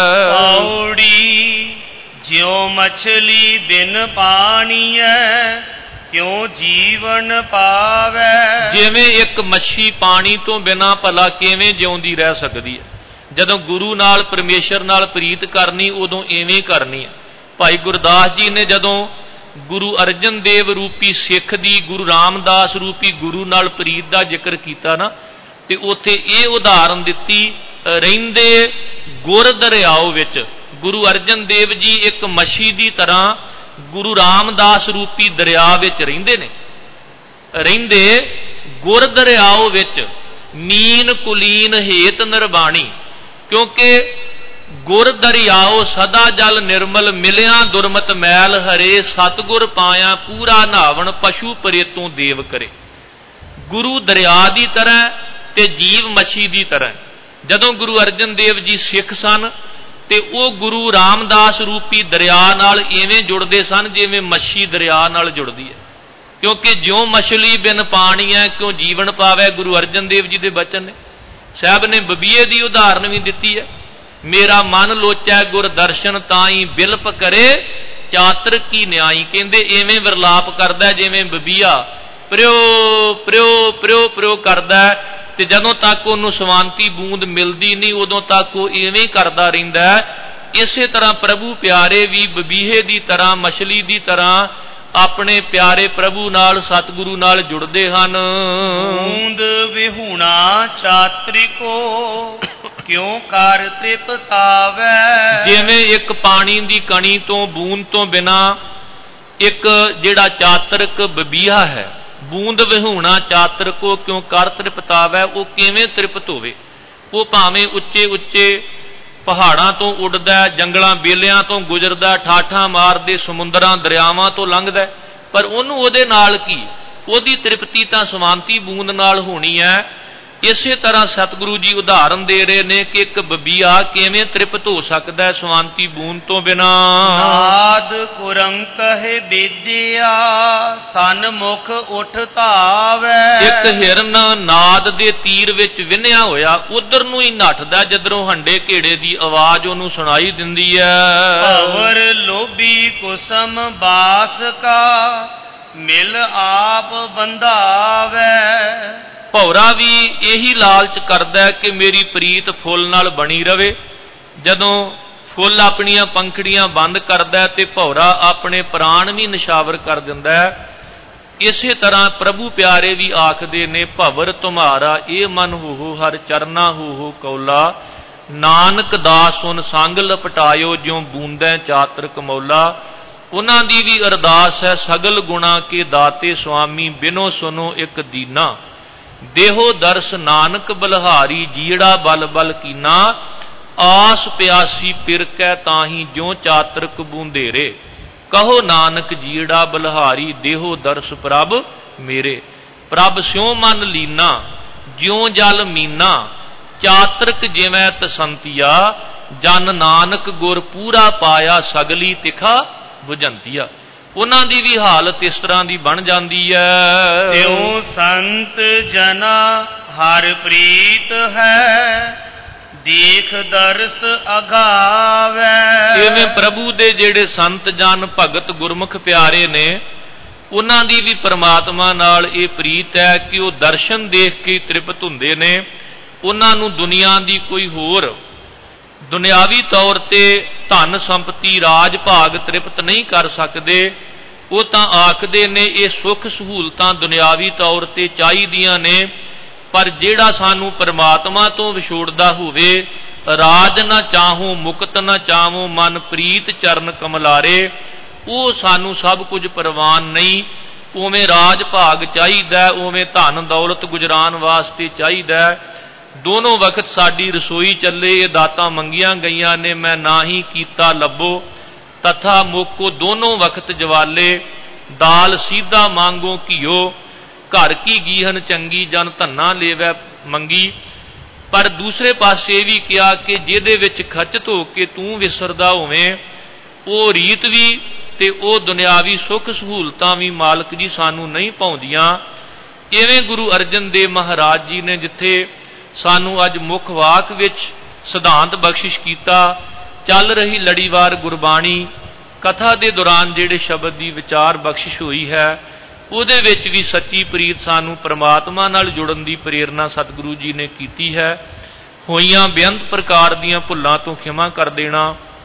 ਪੌੜੀ ਜਿਉ ਮਛਲੀ ਬਿਨ ਪਾਣੀਐ, ਕਿਉ ਜੀਵਨ ਪਾਵੈ। ਜਿਵੇਂ ਇੱਕ ਮੱਛੀ ਪਾਣੀ ਤੋਂ ਬਿਨਾਂ ਭਲਾ ਕਿਵੇਂ ਜਿਉਂਦੀ ਰਹਿ ਸਕਦੀ ਹੈ। ਜਦੋਂ ਗੁਰੂ ਨਾਲ, ਪਰਮੇਸ਼ਰ ਨਾਲ ਪ੍ਰੀਤ ਕਰਨੀ, ਉਦੋਂ ਇਵੇਂ ਕਰਨੀ ਹੈ। ਭਾਈ ਗੁਰਦਾਸ ਜੀ ਨੇ ਜਦੋਂ ਗੁਰੂ ਅਰਜਨ ਦੇਵ ਰੂਪੀ ਸਿੱਖ ਦੀ, ਗੁਰੂ ਰਾਮਦਾਸ ਰੂਪੀ ਗੁਰੂ ਨਾਲ ਪ੍ਰੀਤ ਦਾ ਜ਼ਿਕਰ ਕੀਤਾ ਨਾ, ਤੇ ਉੱਥੇ ਇਹ ਉਦਾਹਰਨ ਦਿੱਤੀ, ਰਹਿੰਦੇ ਗੁਰ ਦਰਿਆਓ ਵਿੱਚ। ਗੁਰੂ ਅਰਜਨ ਦੇਵ ਜੀ ਇੱਕ ਮੱਛੀ ਦੀ ਤਰ੍ਹਾਂ ਗੁਰੂ ਰਾਮਦਾਸ ਰੂਪੀ ਦਰਿਆ ਵਿੱਚ ਰਹਿੰਦੇ ਨੇ। ਰਹਿੰਦੇ ਗੁਰ ਦਰਿਆਓ ਵਿੱਚ, ਮੀਨ ਕੁਲੀਨ ਹੇਤ ਨਿਰਬਾਣੀ, ਕਿਉਂਕਿ ਗੁਰ ਦਰਿਆਓ ਸਦਾ ਜਲ ਨਿਰਮਲ, ਮਿਲਿਆ ਦੁਰਮਤ ਮੈਲ ਹਰੇ, ਸਤਿਗੁਰ ਪਾਇਆ ਪੂਰਾ ਨਾਵਣ, ਪਸ਼ੂ ਪਰੇਤੋਂ ਦੇਵ ਕਰੇ। ਗੁਰੂ ਦਰਿਆ ਦੀ ਤਰ੍ਹਾਂ ਤੇ ਜੀਵ ਮੱਛੀ ਦੀ ਤਰ੍ਹਾਂ। ਜਦੋਂ ਗੁਰੂ ਅਰਜਨ ਦੇਵ ਜੀ ਸਿੱਖ ਸਨ ਤੇ ਉਹ ਗੁਰੂ ਰਾਮਦਾਸ ਰੂਪੀ ਦਰਿਆ ਨਾਲ ਇਵੇਂ ਜੁੜਦੇ ਸਨ ਜਿਵੇਂ ਮੱਛੀ ਦਰਿਆ ਨਾਲ ਜੁੜਦੀ ਹੈ। ਕਿਉਂਕਿ ਜਿਉਂ ਮਛਲੀ ਬਿਨ ਪਾਣੀ ਹੈ, ਕਿਉਂ ਜੀਵਨ ਪਾਵੇ, ਗੁਰੂ ਅਰਜਨ ਦੇਵ ਜੀ ਦੇ ਬਚਨ ਨੇ। ਸਾਹਿਬ ਨੇ ਬਬੀਏ ਦੀ ਉਦਾਹਰਨ ਵੀ ਦਿੱਤੀ ਹੈ। ਮੇਰਾ ਮਨ ਲੋਚੈ ਗੁਰ ਦਰਸ਼ਨ, ਤਾਈ ਬਿਲਪ ਕਰੇ ਚਾਤਰ ਕੀ ਨਿਆਈ। ਕਹਿੰਦੇ ਇਵੇਂ ਵਿਰਲਾਪ ਕਰਦਾ ਜਿਵੇਂ ਬਬੀਆ ਪ੍ਰਿਓ ਪ੍ਰਿਓ ਪ੍ਰਿਓ ਪ੍ਰਿਓ ਕਰਦਾ, ਤੇ ਜਦੋਂ ਤੱਕ ਉਹਨੂੰ ਸਵਾਂਤੀ ਬੂੰਦ ਮਿਲਦੀ ਨਹੀਂ ਉਦੋਂ ਤੱਕ ਉਹ ਇਵੇਂ ਕਰਦਾ ਰਹਿੰਦਾ ਹੈ। ਇਸੇ ਤਰ੍ਹਾਂ ਪ੍ਰਭੂ ਪਿਆਰੇ ਵੀ ਬਬੀਹੇ ਦੀ ਤਰ੍ਹਾਂ, ਮਛਲੀ ਦੀ ਤਰ੍ਹਾਂ ਆਪਣੇ ਪਿਆਰੇ ਪ੍ਰਭੂ ਨਾਲ, ਸਤਿਗੁਰੂ ਨਾਲ ਜੁੜਦੇ ਹਨ। ਬੂੰਦ ਵਿਹੂਣਾ ਚਾਤ੍ਰਿਕੋ ਕਿਉਂ ਕਰ ਤ੍ਰਿਪਤਾਵੈ। ਜਿਵੇਂ ਇੱਕ ਪਾਣੀ ਦੀ ਕਣੀ ਤੋਂ, ਬੂੰਦ ਤੋਂ ਬਿਨਾ ਇੱਕ ਜਿਹੜਾ ਚਾਤਰਕ ਬਬੀਹਾ ਹੈ, ਬੂੰਦ ਵਿਹੂਣਾ ਚਾਤਰਕੋ ਕਿਉਂ ਕਰ ਤ੍ਰਿਪਤਾਵੈ, ਉਹ ਕਿਵੇਂ ਤ੍ਰਿਪਤ ਹੋਵੇ। ਉਹ ਭਾਵੇਂ ਉੱਚੇ ਉੱਚੇ ਪਹਾੜਾਂ ਤੋਂ ਉੱਡਦਾ, ਜੰਗਲਾਂ ਬੇਲਿਆਂ ਤੋਂ ਗੁਜ਼ਰਦਾ, ਠਾਠਾਂ ਮਾਰਦੇ ਸਮੁੰਦਰਾਂ ਦਰਿਆਵਾਂ ਤੋਂ ਲੰਘਦਾ, ਪਰ ਉਹਨੂੰ ਉਹਦੇ ਨਾਲ ਕੀ, ਉਹਦੀ ਤ੍ਰਿਪਤੀ ਤਾਂ ਸਵਾਂਤੀ ਬੂੰਦ ਨਾਲ ਹੋਣੀ ਹੈ। ਇਸੇ ਤਰ੍ਹਾਂ ਸਤਿਗੁਰੂ ਜੀ ਉਦਾਹਰਨ ਦੇ ਰਹੇ ਨੇ ਕਿ ਇੱਕ ਬਬੀਆ ਕਿਵੇਂ ਤ੍ਰਿਪਤ ਹੋ ਸਕਦਾ ਹੈ ਸਵਾਂਤੀ ਬੂੰਦ ਤੋਂ ਬਿਨਾ। ਨਾਦ ਕੁਰੰਕ ਹੈ ਬੇਦਿਆ ਸਨਮੁਖ ਉੱਠ ਧਾਵੈ। ਇੱਕ ਹਿਰਨ ਨਾਦ ਦੇ ਤੀਰ ਵਿੱਚ ਵਿੰਨਿਆ ਹੋਇਆ ਉਧਰ ਨੂੰ ਹੀ ਨੱਠਦਾ ਜਿੱਧਰੋਂ ਹੰਡੇ ਘੇੜੇ ਦੀ ਆਵਾਜ਼ ਉਹਨੂੰ ਸੁਣਾਈ ਦਿੰਦੀ ਹੈ। ਭਵਰ ਲੋਭੀ ਕੁਸਮ ਬਾਸ ਕਾ ਮਿਲ ਆਪ ਬੰਧਾਵੈ। ਭੌਰਾ ਵੀ ਇਹੀ ਲਾਲਚ ਕਰਦਾ ਕਿ ਮੇਰੀ ਪ੍ਰੀਤ ਫੁੱਲ ਨਾਲ ਬਣੀ ਰਵੇ। ਜਦੋਂ ਫੁੱਲ ਆਪਣੀਆਂ ਪੰਖੜੀਆਂ ਬੰਦ ਕਰਦਾ ਤੇ ਭੌਰਾ ਆਪਣੇ ਪ੍ਰਾਣ ਵੀ ਨਿਸ਼ਾਵਰ ਕਰ ਦਿੰਦਾ ਹੈ। ਇਸੇ ਤਰ੍ਹਾਂ ਪ੍ਰਭੂ ਪਿਆਰੇ ਵੀ ਆਖਦੇ ਨੇ, ਭਵਰ ਤੁਮਾਰਾ ਇਹ ਮਨ ਹੋਹੋ ਹਰ ਚਰਨਾ ਹੋਹੋ ਕੌਲਾ, ਨਾਨਕ ਦਾਸ ਸੁਨ ਸੰਗ ਲਪਟਾਇਓ ਜਿਉ ਬੂੰਦੈ ਚਾਤਰਕ ਮੌਲਾ। ਉਹਨਾਂ ਦੀ ਵੀ ਅਰਦਾਸ ਹੈ, ਸਗਲ ਗੁਣਾ ਕੇ ਦਾਤੇ ਸੁਆਮੀ ਬਿਨੋ ਸੁਨੋ ਇੱਕ ਦੀਨਾ, ਦੇਹੋ ਦਰਸ ਨਾਨਕ ਬਲਹਾਰੀ ਜੀੜਾ ਬਲ ਬਲ ਕੀਨਾ, ਆਸ ਪਿਆਸੀ ਪਿਰਕੈ ਤਾਹੀ ਜਿਉ ਚਾਤਰਕ ਬੂੰਦੇਰੇ, ਕਹੋ ਨਾਨਕ ਜੀੜਾ ਬਲਹਾਰੀ ਦੇਹੋ ਦਰਸ ਪ੍ਰਭ ਮੇਰੇ। ਪ੍ਰਭ ਸਿਉ ਮਨ ਲੀਨਾ ਜਿਉ ਜਲ ਮੀਨਾ, ਚਾਤਰਕ ਜਿਵੇਂ ਤਸੰਤੀਆ, ਜਨ ਨਾਨਕ ਗੁਰ ਪੂਰਾ ਪਾਇਆ ਸਗਲੀ ਤਿਖਾ ਬੁਝੰਤੀਆ। ਉਹਨਾਂ ਦੀ ਵੀ ਹਾਲਤ ਇਸ ਤਰ੍ਹਾਂ ਦੀ ਬਣ ਜਾਂਦੀ ਹੈ। ਤਿਉ ਸੰਤ ਜਨਾ ਹਰ ਪ੍ਰੀਤ ਹੈ ਦੇਖ ਦਰਸ ਅਗਾਵੈ। ਇਵੇਂ ਪ੍ਰਭੂ ਦੇ ਜਿਹੜੇ ਸੰਤ ਜਨ ਭਗਤ ਗੁਰਮੁਖ ਪਿਆਰੇ ਨੇ, ਉਹਨਾਂ ਦੀ ਵੀ ਪਰਮਾਤਮਾ ਨਾਲ ਇਹ ਪ੍ਰੀਤ ਹੈ ਕਿ ਉਹ ਦਰਸ਼ਨ ਦੇਖ ਕੇ ਤ੍ਰਿਪਤ ਹੁੰਦੇ ਨੇ। ਉਹਨਾਂ ਨੂੰ ਦੁਨੀਆ ਦੀ ਕੋਈ ਹੋਰ ਦੁਨਿਆਵੀ ਤੌਰ ਤੇ ਧਨ ਸੰਪਤੀ ਰਾਜ ਭਾਗ ਤ੍ਰਿਪਤ ਨਹੀਂ ਕਰ ਸਕਦੇ। ਉਹ ਤਾਂ ਆਖਦੇ ਨੇ ਇਹ ਸੁੱਖ ਸਹੂਲਤਾਂ ਦੁਨਿਆਵੀ ਤੌਰ ਤੇ ਚਾਹੀਦੀਆਂ ਨੇ, ਪਰ ਜਿਹੜਾ ਸਾਨੂੰ ਪਰਮਾਤਮਾ ਤੋਂ ਵਿਛੋੜਦਾ ਹੋਵੇ, ਰਾਜ ਨਾ ਚਾਹੋ ਮੁਕਤ ਨਾ ਚਾਹੋ ਮਨ ਪ੍ਰੀਤ ਚਰਨ ਕਮਲਾਰੇ, ਉਹ ਸਾਨੂੰ ਸਭ ਕੁਝ ਪ੍ਰਵਾਨ ਨਹੀਂ। ਉਵੇਂ ਰਾਜ ਭਾਗ ਚਾਹੀਦਾ, ਉਵੇਂ ਧਨ ਦੌਲਤ ਗੁਜਰਾਨ ਵਾਸਤੇ ਚਾਹੀਦਾ। ਦੋਨੋਂ ਵਕਤ ਸਾਡੀ ਰਸੋਈ ਚੱਲੇ, ਇਹ ਦਾਤਾਂ ਮੰਗੀਆਂ ਗਈਆਂ ਨੇ, ਮੈਂ ਨਾ ਹੀ ਕੀਤਾ ਲੱਭੋ ਤਥਾ ਮੋਕੋ ਦੋਨੋਂ ਵਕਤ ਜਵਾਲੇ, ਦਾਲ ਸੀਧਾ ਮੰਗੋ ਘਿਓ, ਘਰ ਕੀ ਗੀਹਨ ਚੰਗੀ ਜਨ ਧੰਨਾ ਲੇਵੈ ਮੰਗੀ। ਪਰ ਦੂਸਰੇ ਪਾਸੇ ਵੀ ਕਿਹਾ ਕਿ ਜਿਹਦੇ ਵਿੱਚ ਖਚਤ ਹੋ ਕੇ ਤੂੰ ਵਿਸਰਦਾ ਹੋਵੇਂ, ਉਹ ਰੀਤ ਵੀ ਤੇ ਉਹ ਦੁਨਿਆਵੀ ਸੁੱਖ ਸਹੂਲਤਾਂ ਵੀ ਮਾਲਕ ਜੀ ਸਾਨੂੰ ਨਹੀਂ ਪਾਉਂਦੀਆਂ। ਇਵੇਂ ਗੁਰੂ ਅਰਜਨ ਦੇਵ ਮਹਾਰਾਜ ਜੀ ਨੇ ਜਿੱਥੇ ਸਾਨੂੰ ਅੱਜ ਮੁੱਖ ਵਾਕ ਵਿੱਚ ਸਿਧਾਂਤ ਬਖਸ਼ਿਸ਼ ਕੀਤਾ, ਚੱਲ ਰਹੀ ਲੜੀਵਾਰ ਗੁਰਬਾਣੀ ਕਥਾ ਦੇ ਦੌਰਾਨ ਜਿਹੜੇ ਸ਼ਬਦ ਦੀ ਵਿਚਾਰ ਬਖਸ਼ਿਸ਼ ਹੋਈ ਹੈ, ਉਹਦੇ ਵਿੱਚ ਵੀ ਸੱਚੀ ਪ੍ਰੀਤ ਸਾਨੂੰ ਪਰਮਾਤਮਾ ਨਾਲ ਜੁੜਨ ਦੀ ਪ੍ਰੇਰਨਾ ਸਤਿਗੁਰੂ ਜੀ ਨੇ ਕੀਤੀ ਹੈ। ਹੋਈਆਂ ਬੇਅੰਤ ਪ੍ਰਕਾਰ ਦੀਆਂ ਭੁੱਲਾਂ ਤੋਂ ਖਿਮਾ ਕਰ ਦੇਣਾ।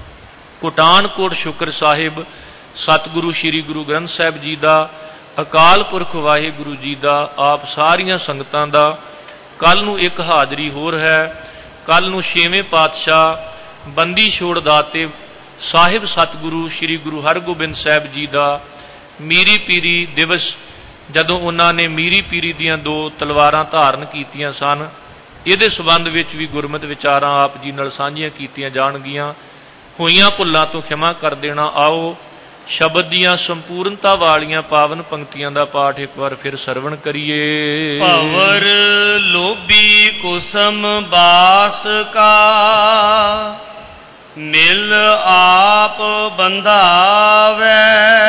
ਕੋਟਾਨਕੋਟ ਸ਼ੁਕਰ ਸਾਹਿਬ ਸਤਿਗੁਰੂ ਸ੍ਰੀ ਗੁਰੂ ਗ੍ਰੰਥ ਸਾਹਿਬ ਜੀ ਦਾ, ਅਕਾਲ ਪੁਰਖ ਵਾਹਿਗੁਰੂ ਜੀ ਦਾ, ਆਪ ਸਾਰੀਆਂ ਸੰਗਤਾਂ ਦਾ। ਕੱਲ ਨੂੰ ਇੱਕ ਹਾਜ਼ਰੀ ਹੋਰ ਹੈ। ਕੱਲ ਨੂੰ ਛੇਵੇਂ ਪਾਤਸ਼ਾਹ ਬੰਦੀ ਛੋੜ ਦਾਤੇ ਸਾਹਿਬ ਸਤਿਗੁਰੂ ਸ੍ਰੀ ਗੁਰੂ ਹਰਗੋਬਿੰਦ ਸਾਹਿਬ ਜੀ ਦਾ ਮੀਰੀ ਪੀਰੀ ਦਿਵਸ, ਜਦੋਂ ਉਹਨਾਂ ਨੇ ਮੀਰੀ ਪੀਰੀ ਦੀਆਂ ਦੋ ਤਲਵਾਰਾਂ ਧਾਰਨ ਕੀਤੀਆਂ ਸਨ, ਇਹਦੇ ਸੰਬੰਧ ਵਿੱਚ ਵੀ ਗੁਰਮਤਿ ਵਿਚਾਰਾਂ ਆਪ ਜੀ ਨਾਲ ਸਾਂਝੀਆਂ ਕੀਤੀਆਂ ਜਾਣਗੀਆਂ। ਹੋਈਆਂ ਭੁੱਲਾਂ ਤੋਂ ਖਿਮਾ ਕਰ ਦੇਣਾ। ਆਓ ਸ਼ਬਦ ਦੀਆਂ ਸੰਪੂਰਨਤਾ ਵਾਲੀਆਂ ਪਾਵਨ ਪੰਕਤੀਆਂ ਦਾ ਪਾਠ ਇੱਕ ਵਾਰ ਫਿਰ ਸਰਵਣ ਕਰੀਏ। ਭਵਰ ਲੋਭੀ ਕੁਸਮ ਬਾਸ ਕਾ ਮਿਲ ਆਪ ਬੰਧਾਵੈ,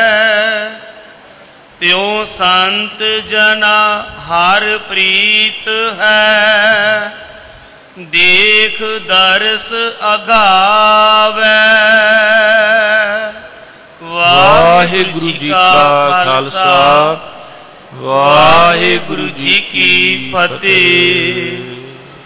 ਤਿਉ ਸੰਤ ਜਨਾ ਹਰ ਪ੍ਰੀਤ ਹੈ ਦੇਖ ਦਰਸ ਅਗਾਵੈ। ਵਾਹਿਗੁਰੂ ਜੀ ਕਾ ਖਾਲਸਾ, ਵਾਹਿਗੁਰੂ ਜੀ ਕੀ ਫਤਿਹ।